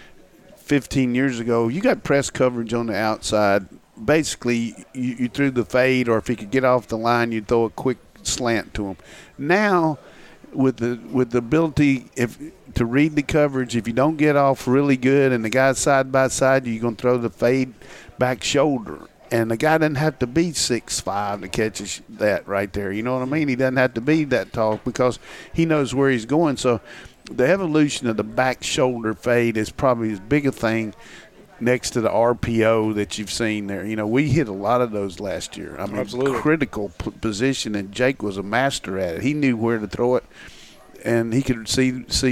15 years ago, you got press coverage on the outside. Basically, you threw the fade, or if he could get off the line, you'd throw a quick slant to him. Now, with the ability to read the coverage, if you don't get off really good and the guy's side by side, you're going to throw the fade back shoulder. And the guy doesn't have to be 6'5" to catch that right there. You know what I mean? He doesn't have to be that tall because he knows where he's going. So the evolution of the back shoulder fade is probably as big a thing next to the RPO that you've seen there. We hit a lot of those last year. I mean, absolutely critical position, and Jake was a master at it. He knew where to throw it, and he could see.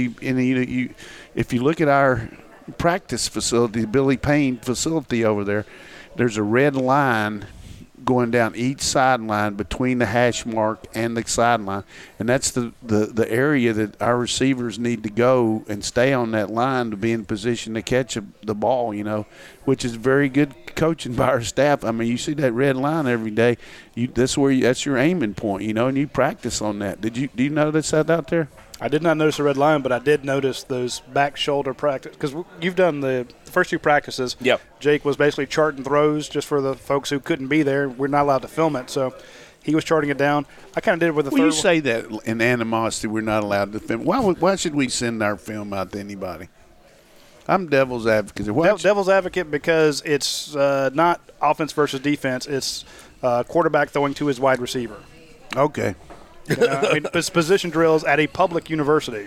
And if you look at our practice facility, Billy Payne facility over there, there's a red line going down each sideline between the hash mark and the sideline, and that's the area that our receivers need to go and stay on that line to be in position to catch the ball, which is very good coaching by our staff. I mean, you see that red line every day. That's your aiming point, and you practice on that. Do you notice that out there? I did not notice the red line, but I did notice those back shoulder practice because you've done the first 2 practices. Yep. Jake was basically charting throws just for the folks who couldn't be there. We're not allowed to film it, so he was charting it down. I kind of did it with the third one. You say that in animosity we're not allowed to film. Why should we send our film out to anybody? I'm devil's advocate. Devil's advocate because it's not offense versus defense. It's quarterback throwing to his wide receiver. Okay. It's position drills at a public university.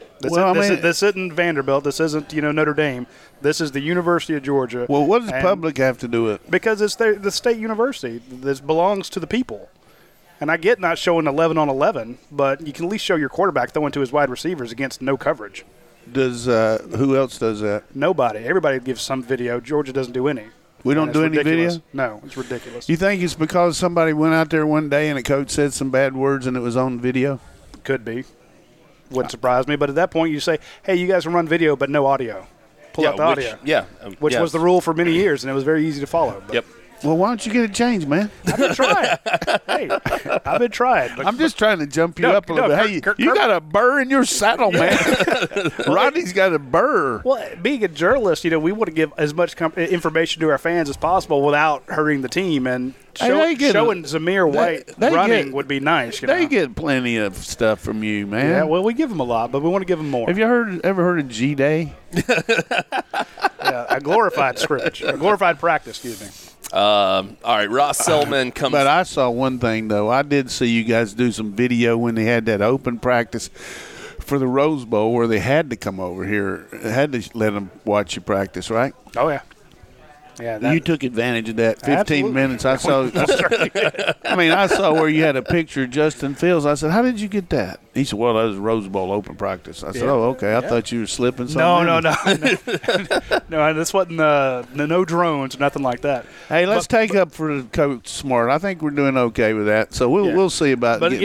This isn't Vanderbilt. This isn't Notre Dame. This is the University of Georgia. Well, what does public have to do with it? Because it's the state university. This belongs to the people. And I get not showing 11 on 11, but you can at least show your quarterback throwing to his wide receivers against no coverage. Does who else does that? Nobody. Everybody gives some video. Georgia doesn't do any. We don't do any video? No, it's ridiculous. You think it's because somebody went out there one day and a coach said some bad words and it was on video? Could be. Wouldn't surprise me. But at that point, you say, hey, you guys can run video but no audio. Pull out the audio. Yeah. Which was the rule for many years, and it was very easy to follow. But. Yep. Well, why don't you get it changed, man? I've been trying. Hey, I've been trying. I'm just trying to jump you up a little bit. Hey, you got a burr in your saddle, man. Rodney's got a burr. Well, being a journalist, we want to give as much information to our fans as possible without hurting the team. And showing Zamir White running would be nice. They get plenty of stuff from you, man. Yeah, well, we give them a lot, but we want to give them more. Have you ever heard of G-Day? Yeah, a glorified scrimmage, a glorified practice, excuse me. All right, Ross Selman comes. But I saw one thing, though. I did see you guys do some video when they had that open practice for the Rose Bowl where they had to come over here, had to let them watch you practice, right? Oh, yeah. Yeah, you took advantage of that. 15 absolutely. Minutes. I saw. I saw where you had a picture of Justin Fields. I said, "How did you get that?" He said, "Well, that was Rose Bowl open practice." I said, "Oh, okay. I thought you were slipping something." No. No, this wasn't no drones or nothing like that. Hey, let's take up for Coach Smart. I think we're doing okay with that. So we'll see about. But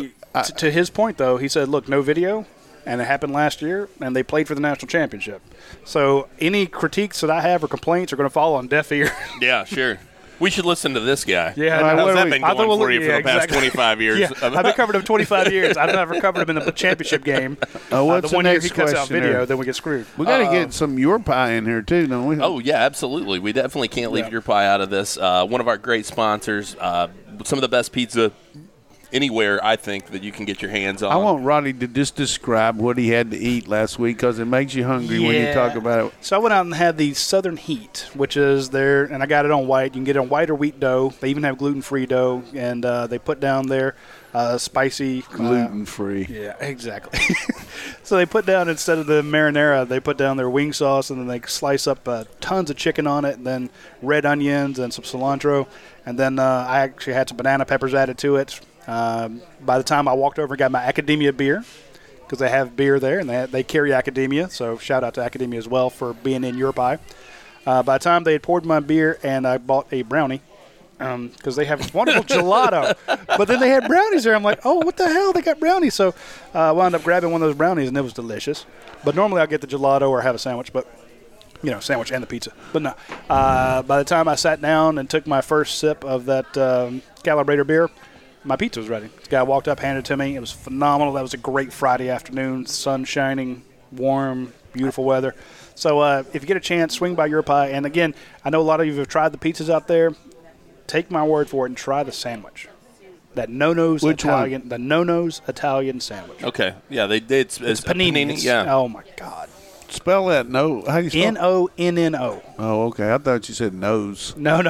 to his point though, he said, "Look, no video." And it happened last year, and they played for the national championship. So any critiques that I have or complaints are going to fall on deaf ears. Yeah, sure. We should listen to this guy. Yeah, how's that been going for you for the past 25 years? Yeah, I've been covering him 25 years. I've never covered him in the championship game. What's the one the year next he cuts out video, there? then we get screwed. We got to get some your pie in here too, don't we? Oh yeah, absolutely. We definitely can't leave your pie out of this. One of our great sponsors, some of the best pizza anywhere, I think, that you can get your hands on. I want Roddy to just describe what he had to eat last week because it makes you hungry when you talk about it. So I went out and had the Southern Heat, which is there, and I got it on white. You can get it on white or wheat dough. They even have gluten-free dough, and they put down their spicy. Gluten-free. Yeah, exactly. So they put down, instead of the marinara, they put down their wing sauce, and then they slice up tons of chicken on it, and then red onions and some cilantro. And then I actually had some banana peppers added to it. By the time I walked over and got my Academia beer, because they have beer there, and they carry Academia, so shout out to Academia as well for being in your pie. By the time they had poured my beer, and I bought a brownie, because they have wonderful gelato, but then they had brownies there. I'm like, oh, what the hell? They got brownies. So I wound up grabbing one of those brownies, and it was delicious. But normally I get the gelato or have a sandwich, but sandwich and the pizza. But no. By the time I sat down and took my first sip of that Calibrator beer, my pizza was ready. This guy walked up, handed it to me. It was phenomenal. That was a great Friday afternoon. Sun shining, warm, beautiful weather. So if you get a chance, swing by Your Pie. And, again, I know a lot of you have tried the pizzas out there. Take my word for it and try the sandwich. That No-No's Italian. The No-No's Italian sandwich. Okay. Yeah, it's panini. Yeah. Oh, my God. Spell that. No. How do you spell it? N-O-N-N-O. Oh, okay. I thought you said nose. No.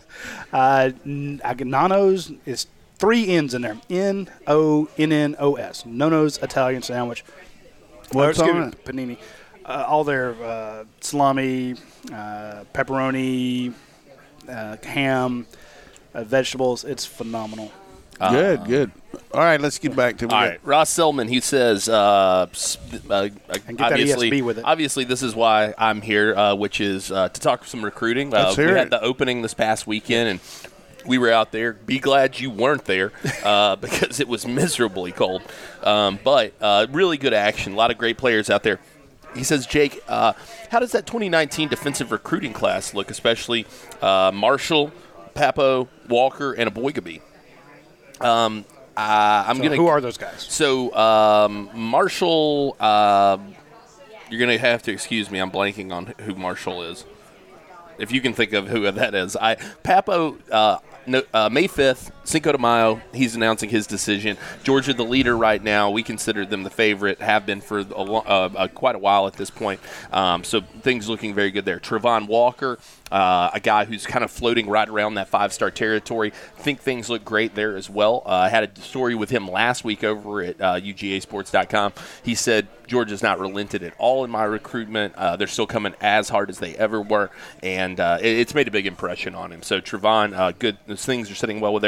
Nono's is 3 N's in there. N-O-N-N-O-S. No-No's Italian sandwich. What's on it? Panini. All their salami, pepperoni, ham, vegetables. It's phenomenal. Good. All right, let's get back to it. All right, Ross Selman, he says, And get that ESB with it. Obviously, this is why I'm here, which is to talk some recruiting. We had the opening this past weekend, and we were out there. Be glad you weren't there because it was miserably cold. But really good action. A lot of great players out there. He says, Jake, how does that 2019 defensive recruiting class look, especially Marshall, Papo, Walker, and Aboygabe? Who are those guys? So Marshall, you're going to have to excuse me. I'm blanking on who Marshall is. If you can think of who that is. Papo, May 5th, Cinco de Mayo, he's announcing his decision. Georgia, the leader right now. We consider them the favorite, have been for quite a while at this point. So things looking very good there. Trevon Walker, a guy who's kind of floating right around that 5-star territory. Think things look great there as well. I had a story with him last week over at UGAsports.com. He said, Georgia's not relented at all in my recruitment. They're still coming as hard as they ever were, and it's made a big impression on him. So Trevon, good. Those things are sitting well with there.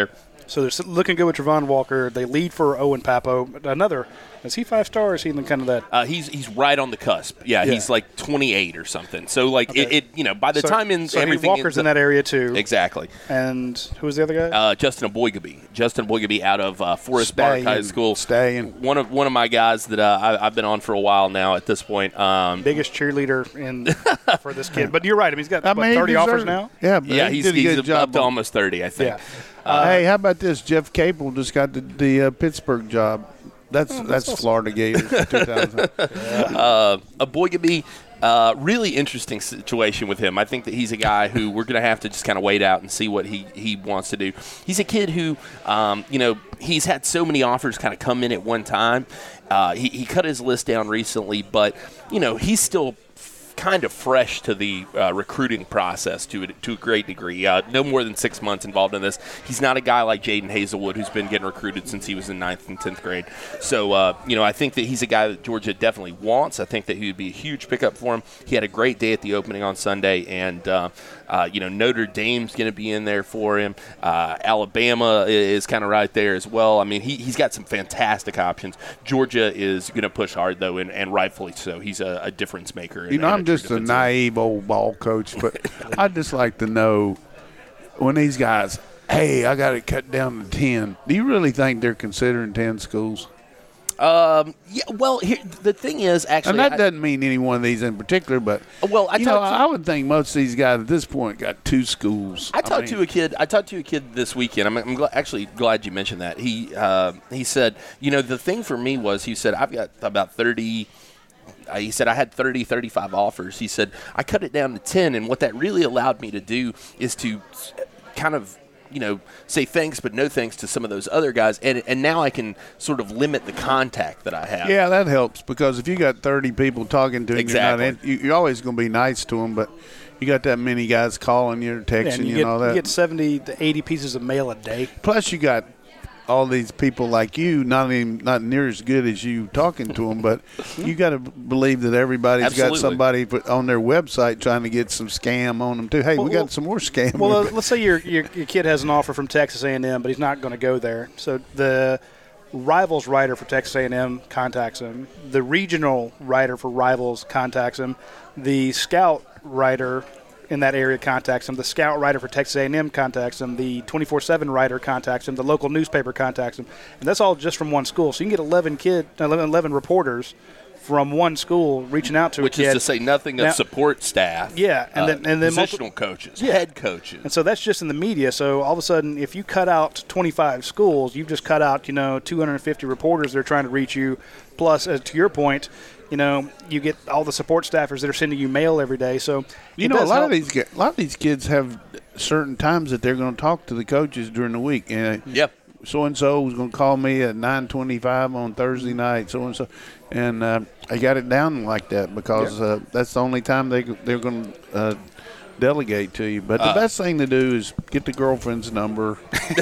So they're looking good with Travon Walker. They lead for Owen Papo. Another, is he 5-star or is he in kind of that? He's right on the cusp. Yeah, he's like 28 or something. So like Okay. by the time everything Walker's in that area too. Exactly. And who was the other guy? Justin Aboygabe out of Forest Park High School. One of my guys that I've been on for a while now at this point. Biggest cheerleader for this kid. But you're right. I mean, he's got 30 offers now. Yeah, but yeah, he he's did a good job up to almost 30, I think. Yeah. Hey, how about this? Jeff Capel just got the Pittsburgh job. That's awesome. Florida Gators 2000. Aboygabe, really interesting situation with him. I think that he's a guy who we're going to have to just kind of wait out and see what he wants to do. He's a kid who, he's had so many offers kind of come in at one time. He cut his list down recently, but, he's still kind of fresh to the recruiting process to a great degree. No more than 6 months involved in this. He's not a guy like Jaden Hazelwood, who's been getting recruited since he was in 9th and 10th grade. So, I think that he's a guy that Georgia definitely wants. I think that he would be a huge pickup for him. He had a great day at the opening on Sunday, and Notre Dame's going to be in there for him. Alabama is kind of right there as well. I mean, he's got some fantastic options. Georgia is going to push hard, though, and rightfully so. He's a difference maker. I'm just a naive old ball coach, but I'd just like to know when these guys, hey, I got it cut down to 10. Do you really think they're considering 10 schools? Yeah. Well, the thing is, actually, and that doesn't mean any one of these in particular, but I would think most of these guys at this point got 2 schools. I talked to a kid this weekend. I'm actually glad you mentioned that. He said, the thing for me was, he said, I've got about 30. He said, I had 30, 35 offers. He said, I cut it down to 10, and what that really allowed me to do is to kind of, say thanks but no thanks to some of those other guys, and now I can sort of limit the contact that I have. Yeah, that helps, because if you got 30 people talking to you, exactly. you're always going to be nice to them, but you got that many guys calling you or texting you and all that. You get 70 to 80 pieces of mail a day. Plus you got all these people like you, not near as good as you talking to them, but you got to believe that everybody's got somebody on their website trying to get some scam on them too. Hey, we got some more scam. Well, let's say your kid has an offer from Texas A&M, but he's not going to go there. So the Rivals writer for Texas A&M contacts him. The regional writer for Rivals contacts him. The scout writer in that area contacts him. The scout writer for Texas A&M contacts him. The 24/7 writer contacts him. The local newspaper contacts him. And that's all just from one school. So you can get 11 reporters from one school reaching out to a kid. Which is to say nothing of support staff. Yeah. And then positional coaches, head coaches. And so that's just in the media. So all of a sudden, if you cut out 25 schools, you've just cut out, 250 reporters that are trying to reach you. Plus, to your point, you get all the support staffers that are sending you mail every day. So a lot of these kids have certain times that they're going to talk to the coaches during the week. Yep. So-and-so was going to call me at 9:25 on Thursday night, so-and-so. And I got it down like that because that's the only time they're going to delegate to you. But the best thing to do is get the girlfriend's number.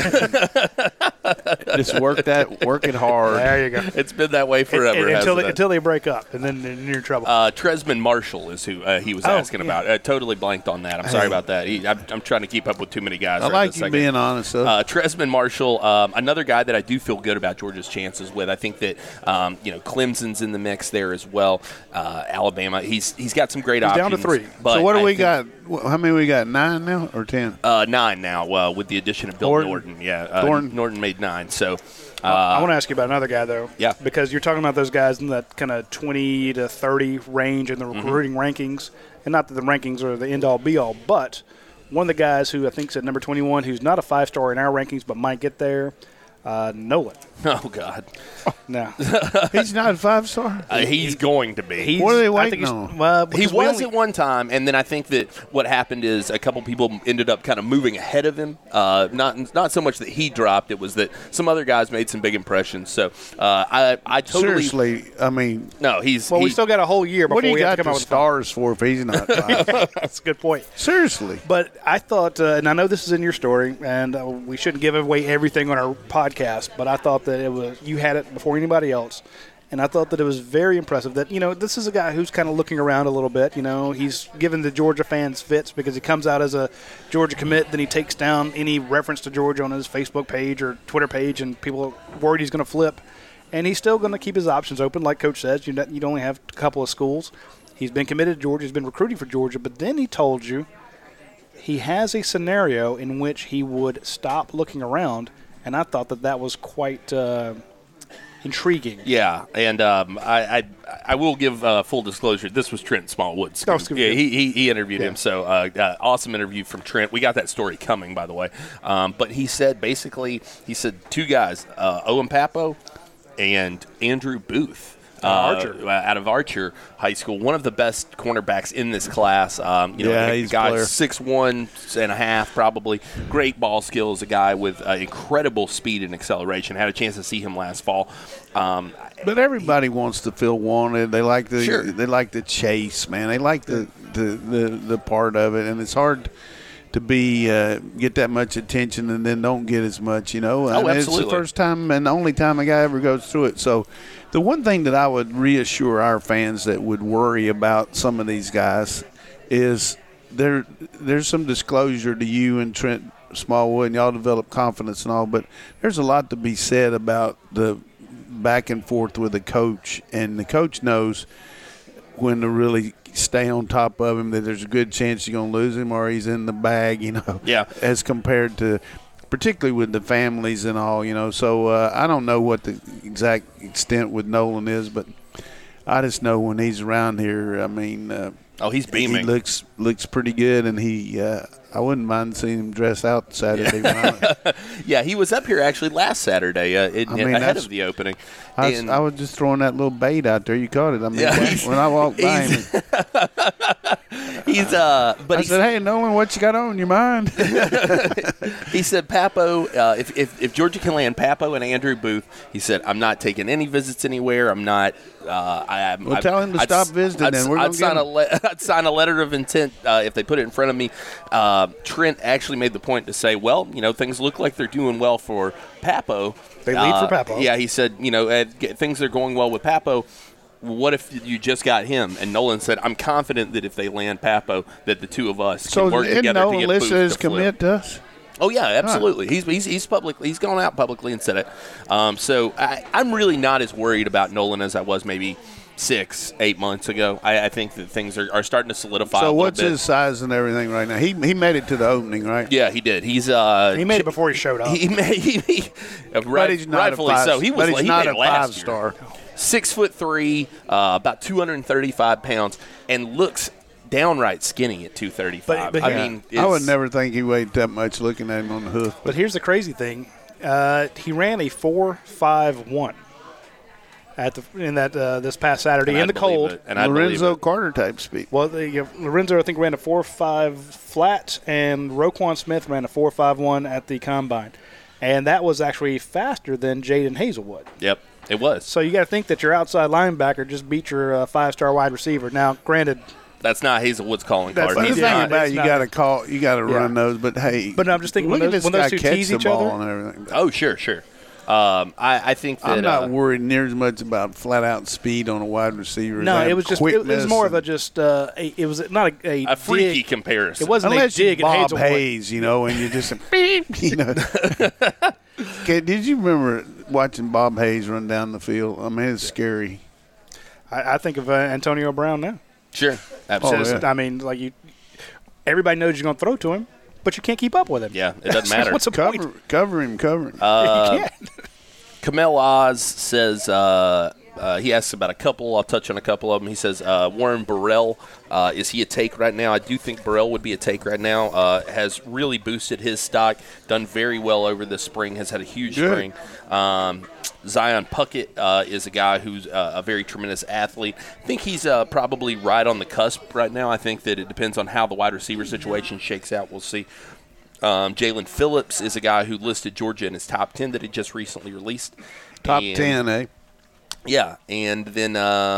Just work it hard. There you go. It's been that way forever. Until they break up, and then you're in trouble. Tresman Marshall is who he was asking about. I totally blanked on that. I'm sorry about that. I'm trying to keep up with too many guys. I like you being honest. Tresman Marshall, another guy that I do feel good about Georgia's chances with. I think that Clemson's in the mix there as well. Alabama, he's got some great options. Down to 3. So what do we got? How many we got? 9 now or 10? 9 now. With the addition of Bill Norton. Yeah, Norton made 9. So I want to ask you about another guy though. Yeah. Because you're talking about those guys in that kind of 20 to 30 range in the recruiting rankings, and not that the rankings are the end all be all, but one of the guys who I think is at number 21, who's not a 5-star in our rankings but might get there. Nolan. Oh, God. No. He's not a 5-star? He's going to be. What are they waiting on? He was at one time, and then I think that what happened is a couple people ended up kind of moving ahead of him. Not so much that he dropped. It was that some other guys made some big impressions. So I totally. Seriously, I mean. No, he's. Well, we still got a whole year before we have to come out with stars for if he's not 5? That's a good point. Seriously. But I thought, and I know this is in your story, and we shouldn't give away everything on our podcast, but I thought that you had it before anybody else. And I thought that it was very impressive that, this is a guy who's kind of looking around a little bit. He's given the Georgia fans fits because he comes out as a Georgia commit, then he takes down any reference to Georgia on his Facebook page or Twitter page, and people are worried he's going to flip. And he's still going to keep his options open. Like Coach says, you'd only have a couple of schools. He's been committed to Georgia. He's been recruiting for Georgia. But then he told you he has a scenario in which he would stop looking around, and I thought that was quite intriguing. Yeah, and I will give full disclosure. This was Trent Smallwood's. Oh, yeah, he interviewed him. So awesome interview from Trent. We got that story coming, by the way. But he said two guys, Owen Papo and Andrew Booth. Out of Archer High School, one of the best cornerbacks in this class. He's guy 6'1.5", probably. Great ball skills. A guy with incredible speed and acceleration. Had a chance to see him last fall. But everybody wants to feel wanted. They like the chase, man. They like the part of it, and it's hard to get that much attention and then don't get as much, Absolutely. It's the first time and the only time a guy ever goes through it. So the one thing that I would reassure our fans that would worry about some of these guys is there's some disclosure to you and Trent Smallwood, and y'all develop confidence and all, but there's a lot to be said about the back and forth with the coach, and the coach knows when to really stay on top of him, that there's a good chance you're going to lose him or he's in the bag, Yeah. As compared to particularly with the families and all, So I don't know what the exact extent with Nolan is, but I just know when he's around here, I mean, he's beaming. He looks pretty good, and I wouldn't mind seeing him dress out Saturday. Yeah, he was up here actually last Saturday ahead of the opening. I was just throwing that little bait out there. You caught it. I mean, when I walked by him. I said, "Hey, Nolan, what you got on your mind?" He said, "Papo, if Georgia can land Papo and Andrew Booth," he said, "I'm not taking any visits anywhere. I'm not." Tell him to stop visiting. Then I'd sign a letter of intent if they put it in front of me. Trent actually made the point to say, "Well, things look like they're doing well for Papo. They lead for Papo." Yeah, he said, things are going well with Papo. What if you just got him? And Nolan said, "I'm confident that if they land Papo, that the two of us can work together to get Booth to flip." Commit to us? Oh yeah, absolutely. He's publicly. He's gone out publicly and said it. So I'm really not as worried about Nolan as I was maybe 6-8 months ago. I think that things are starting to solidify. So a what's bit. his size and everything right now? He made it to the opening, right? Yeah, he did. He's he made it before he showed up. But he's not rightfully so. He was. He not made a it last 5-star. 6'3", about 235 pounds, and looks downright skinny at 235. But I mean, I would never think he weighed that much looking at him on the hoof. But here's the crazy thing: he ran a 4.51 this past Saturday in the cold. And Lorenzo Carter type speed. Well, Lorenzo I think ran a 4.5 flat, and Roquan Smith ran a 4.51 at the combine, and that was actually faster than Jaden Hazelwood. Yep. It was. So you got to think that your outside linebacker just beat your 5-star wide receiver. Now, granted, that's not Hazelwood's calling card. The thing about you got to run those. But hey, I'm just thinking when those two tease each other. And everything. Oh, sure. I think that I'm not worried near as much about flat out speed on a wide receiver. No, it was just it was more of a it was not a freaky dig. comparison. It wasn't unless a dig you Bob at Hazelwood. Hayes, and you just beep, Okay, did you remember watching Bob Hayes run down the field? I mean, it's scary. I think of Antonio Brown now. Sure, absolutely. I mean, everybody knows you're going to throw to him, but you can't keep up with him. Yeah, it doesn't matter. What's the point? Cover him. You can't. Kamel Oz says he asks about a couple. I'll touch on a couple of them. He says Warren Burrell, is he a take right now? I do think Burrell would be a take right now. Has really boosted his stock. Done very well over the spring. Has had a huge spring. Zion Puckett is a guy who's a very tremendous athlete. I think he's probably right on the cusp right now. I think that it depends on how the wide receiver situation shakes out. We'll see. Jalen Phillips is a guy who listed Georgia in his top 10 that he just recently released. Top 10, eh? Yeah, and then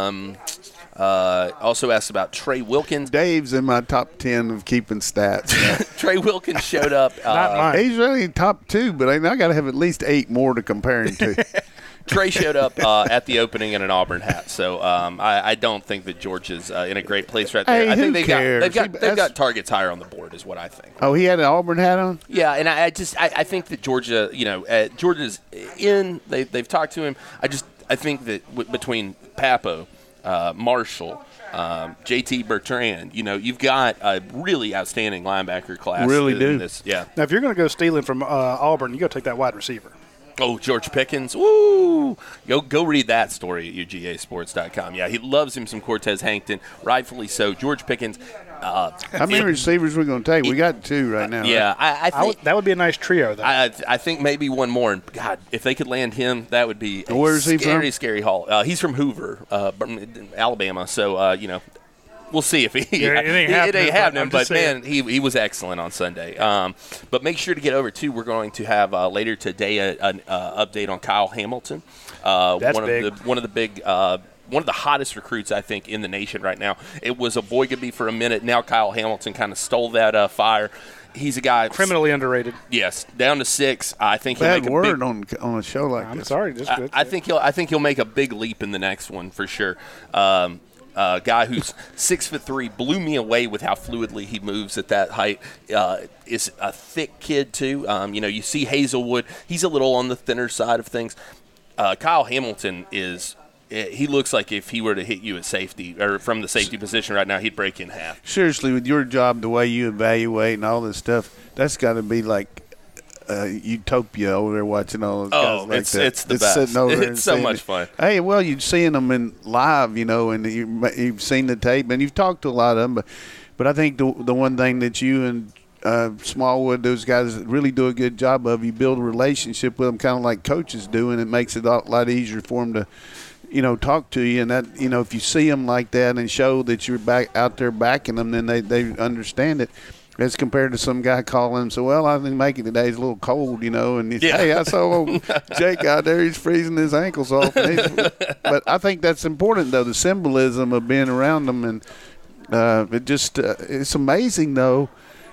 also asked about Trey Wilkins. Dave's in my top 10 of keeping stats. Trey Wilkins showed up. Not mine. He's really top 2, but I got to have at least 8 more to compare him to. Trey showed up at the opening in an Auburn hat, so I don't think that Georgia's in a great place right there. Hey, I think they've got targets higher on the board, is what I think. Oh, he had an Auburn hat on? Yeah, and I think that Georgia, Georgia's in. They've talked to him. I think that between Papo, Marshall, JT Bertrand, you've got a really outstanding linebacker class. Really do. Yeah. Now, if you're going to go stealing from Auburn, you got to take that wide receiver. Oh, George Pickens. Woo! Go read that story at UGAsports.com. Yeah, he loves him some Cortez Hankton, rightfully so. George Pickens. How many receivers we're going to take? We got 2 right now. Yeah, right? I think that would be a nice trio, though. I think maybe one more. And God, if they could land him, that would be Where's he from? Scary haul. He's from Hoover, Alabama. So, we'll see if it ain't happening. But, man, he was excellent on Sunday. But make sure to get over, too. We're going to have later today an update on Kyle Hamilton. That's big. One of the hottest recruits, I think, in the nation right now. It was a Boygaby for a minute. Now Kyle Hamilton kind of stole that fire. He's a guy criminally underrated. Yes, down to 6. I think he'll bad make a word big, on a show like I'm this. sorry, just good. I think he'll make a big leap in the next one for sure. Guy who's 6'3", blew me away with how fluidly he moves at that height. Is a thick kid too. You see Hazelwood. He's a little on the thinner side of things. Kyle Hamilton is. He looks like if he were to hit you at safety or from the safety position right now, he'd break you in half. Seriously, with your job, the way you evaluate and all this stuff, that's got to be like utopia over there watching all those guys like that. It's the best. Sitting over there it's so much fun. Hey, well, you're seeing them in live, and you've seen the tape, and you've talked to a lot of them. But I think the one thing that you and Smallwood, those guys really do a good job of, you build a relationship with them kind of like coaches do, and it makes it a lot easier for them to – talk to you, and that, if you see them like that and show that you're back out there backing them, then they understand it. As compared to some guy calling and say, well, I didn't make it today. It's a little cold, and you say, hey, I saw Jake out there. He's freezing his ankles off. But I think that's important, though, the symbolism of being around them. And it's amazing, though,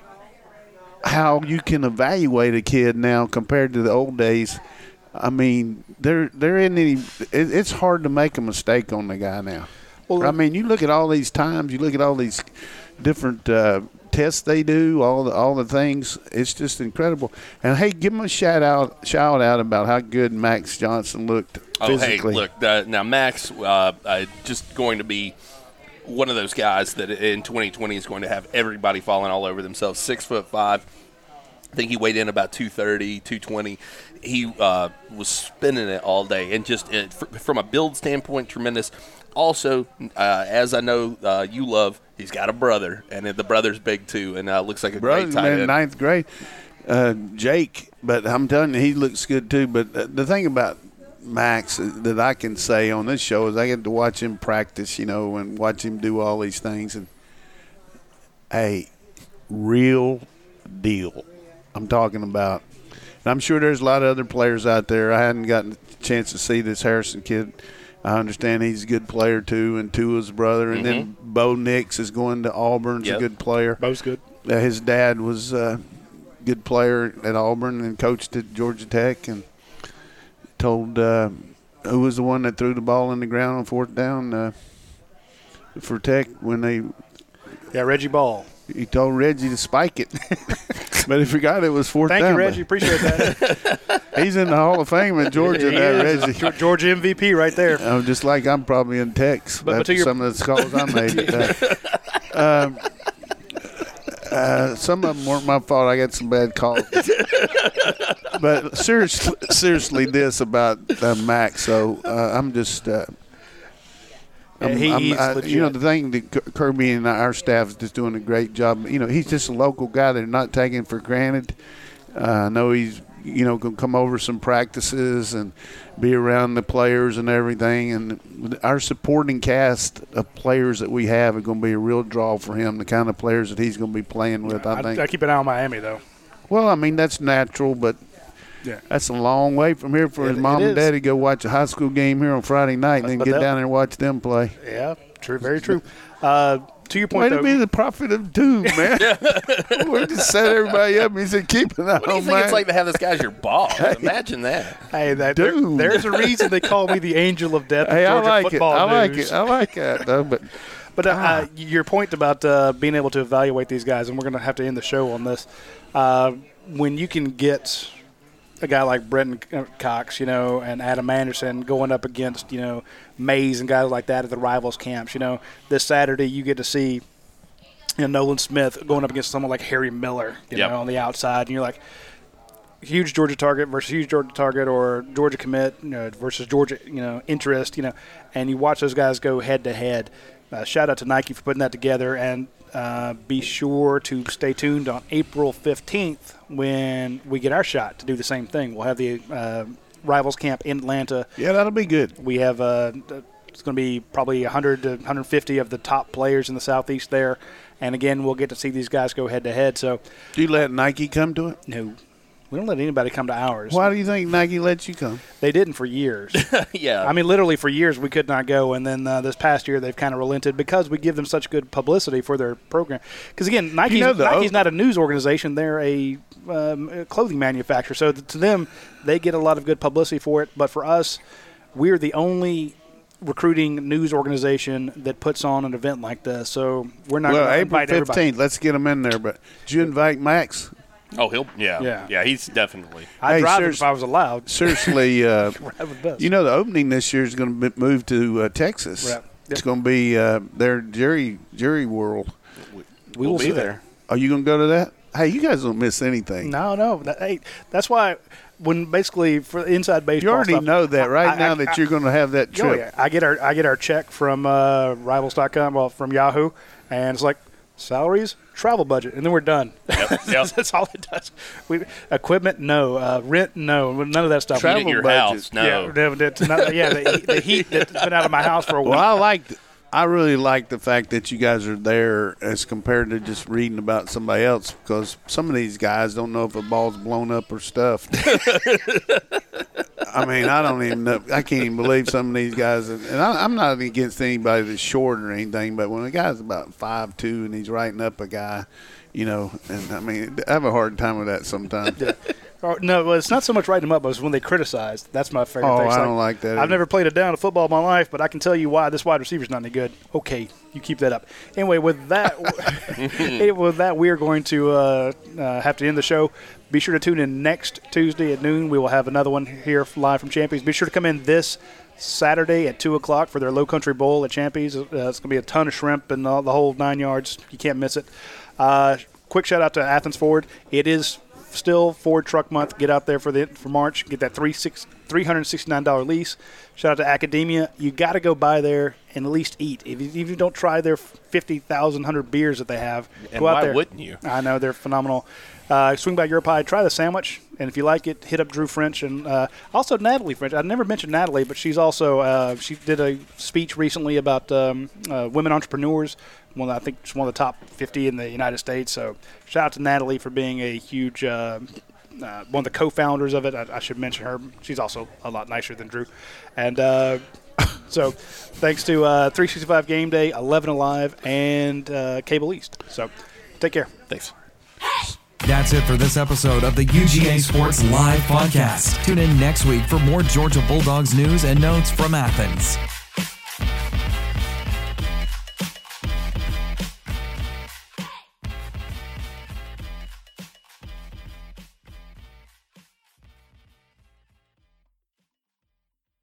how you can evaluate a kid now compared to the old days. I mean, there isn't any. It's hard to make a mistake on the guy now. Well, I mean, you look at all these times, you look at all these different tests they do, all the things. It's just incredible. And hey, give him a shout out about how good Max Johnson looked physically. Oh, hey, look, now Max just going to be one of those guys that in 2020 is going to have everybody falling all over themselves. 6'5". I think he weighed in about 230, 220. He was spinning it all day, and just from a build standpoint, tremendous. Also, as I know you love, he's got a brother, and the brother's big too, and looks like a great tight end. In ninth grade, Jake. But I'm telling you, he looks good too. But the thing about Max that I can say on this show is I get to watch him practice, and watch him do all these things, and hey, real deal. I'm talking about. And I'm sure there's a lot of other players out there. I hadn't gotten a chance to see this Harrison kid. I understand he's a good player, too, and Tua's brother. And then Bo Nix is going to Auburn's a good player. Bo's good. His dad was a good player at Auburn and coached at Georgia Tech, and told who was the one that threw the ball in the ground on 4th down for Tech when they – Yeah, Reggie Ball. He told Reggie to spike it. But he forgot it was 4th down. Thank you, Reggie. Appreciate that. He's in the Hall of Fame in Georgia now, Reggie. Georgia MVP right there. Just like I'm probably in Tex after some of the calls I made. Some of them weren't my fault. I got some bad calls. But seriously, this about Max. So I'm just the thing that Kirby and our staff is just doing a great job. He's just a local guy. They're not taking for granted. I know he's going to come over some practices and be around the players and everything. And our supporting cast of players that we have are going to be a real draw for him, the kind of players that he's going to be playing with, I think. I keep an eye on Miami, though. Well, I mean, that's natural, but that's a long way from here for his mom and dad to go watch a high school game here on Friday night and then get down there and watch them play. Yeah, true, very true. to your point, Way though, to be the prophet of doom, man. We just set everybody up. He said, keep an eye What do you on think man. it's like to have this guy as your boss? Imagine that. hey, Dude. there's a reason they call me the angel of death. Hey, of I Georgia like it. football I like news. it. I like that, though. But Your point about being able to evaluate these guys, and we're going to have to end the show on this. When you can get a guy like Brenton Cox, and Adam Anderson going up against, Mays and guys like that at the rivals camps. This Saturday you get to see Nolan Smith going up against someone like Harry Miller, on the outside, and you're like, huge Georgia target versus huge Georgia target, or Georgia commit versus Georgia interest, and you watch those guys go head to head. Shout out to Nike for putting that together, and be sure to stay tuned on April 15th when we get our shot to do the same thing. We'll have the Rivals Camp in Atlanta. yeah, that'll be good. We have it's going to be probably 100 to 150 of the top players in the Southeast there, and again, we'll get to see these guys go head to head. So, Do you let Nike come to it? no, we don't let anybody come to ours. Why do you think Nike lets you come? They didn't for years. Yeah. I mean, literally for years we could not go, and then this past year they've kind of relented because we give them such good publicity for their program. Because again, Nike's not a news organization; they're a clothing manufacturer. So to them, they get a lot of good publicity for it. But for us, we're the only recruiting news organization that puts on an event like this. So we're not going to April invite everybody. 15th, let's get them in there. But did you invite Max? Oh, Yeah. yeah, he's definitely. I'd Hey, drive it serious- if I was allowed. Seriously, Drive with bus. the opening this year is going to move to Texas. Right. It's going to be their Jerry World. we will be see there. Are you going to go to that? Hey, you guys don't miss anything. No. That's why when basically for inside baseball, You already stuff, know that right now I- that you're going to have that Oh, trip. yeah. I get our check from Rivals.com, well, from Yahoo, and it's like salaries, travel budget, and then we're done. Yep. That's all it does. Equipment, no. Rent, no. None of that stuff. Travel Eat at your budget. house, no. The heat that's been out of my house for a week. Well, I really like the fact that you guys are there as compared to just reading about somebody else, because some of these guys don't know if a ball's blown up or stuffed. I mean, I don't even know. I can't even believe some of these guys. And I'm not against anybody that's short or anything, but when a guy's about 5'2" and he's writing up a guy, and I mean, I have a hard time with that sometimes. No, well, it's not so much writing them up, but it's when they criticize. That's my favorite thing. It's I don't like that I've either. never played a down of football in my life, but I can tell you why this wide receiver's not any good. Okay, you keep that up. Anyway, with that, we are going to have to end the show. Be sure to tune in next Tuesday at noon. We will have another one here live from Champions. Be sure to come in this Saturday at 2 o'clock for their Low Country Bowl at Champions. It's going to be a ton of shrimp and the whole 9 yards. You can't miss it. Quick shout out to Athens Ford. It is still Ford Truck Month. Get out there for March. Get that $369 lease. Shout out to Academia. You got to go by there and at least eat. If you don't try their 50,100 beers that they have, And go out why there. wouldn't you? I know, they're phenomenal. Swing by Your Pie. Try the sandwich, and if you like it, hit up Drew French and also Natalie French. I never mentioned Natalie, but she's also she did a speech recently about women entrepreneurs. I think she's one of the top 50 in the United States. So shout out to Natalie for being a huge one of the co-founders of it. I should mention her. She's also a lot nicer than Drew. And so thanks to 365 Game Day, 11 Alive, and Cable East. So take care. Thanks. That's it for this episode of the UGA Sports Live Podcast. Tune in next week for more Georgia Bulldogs news and notes from Athens.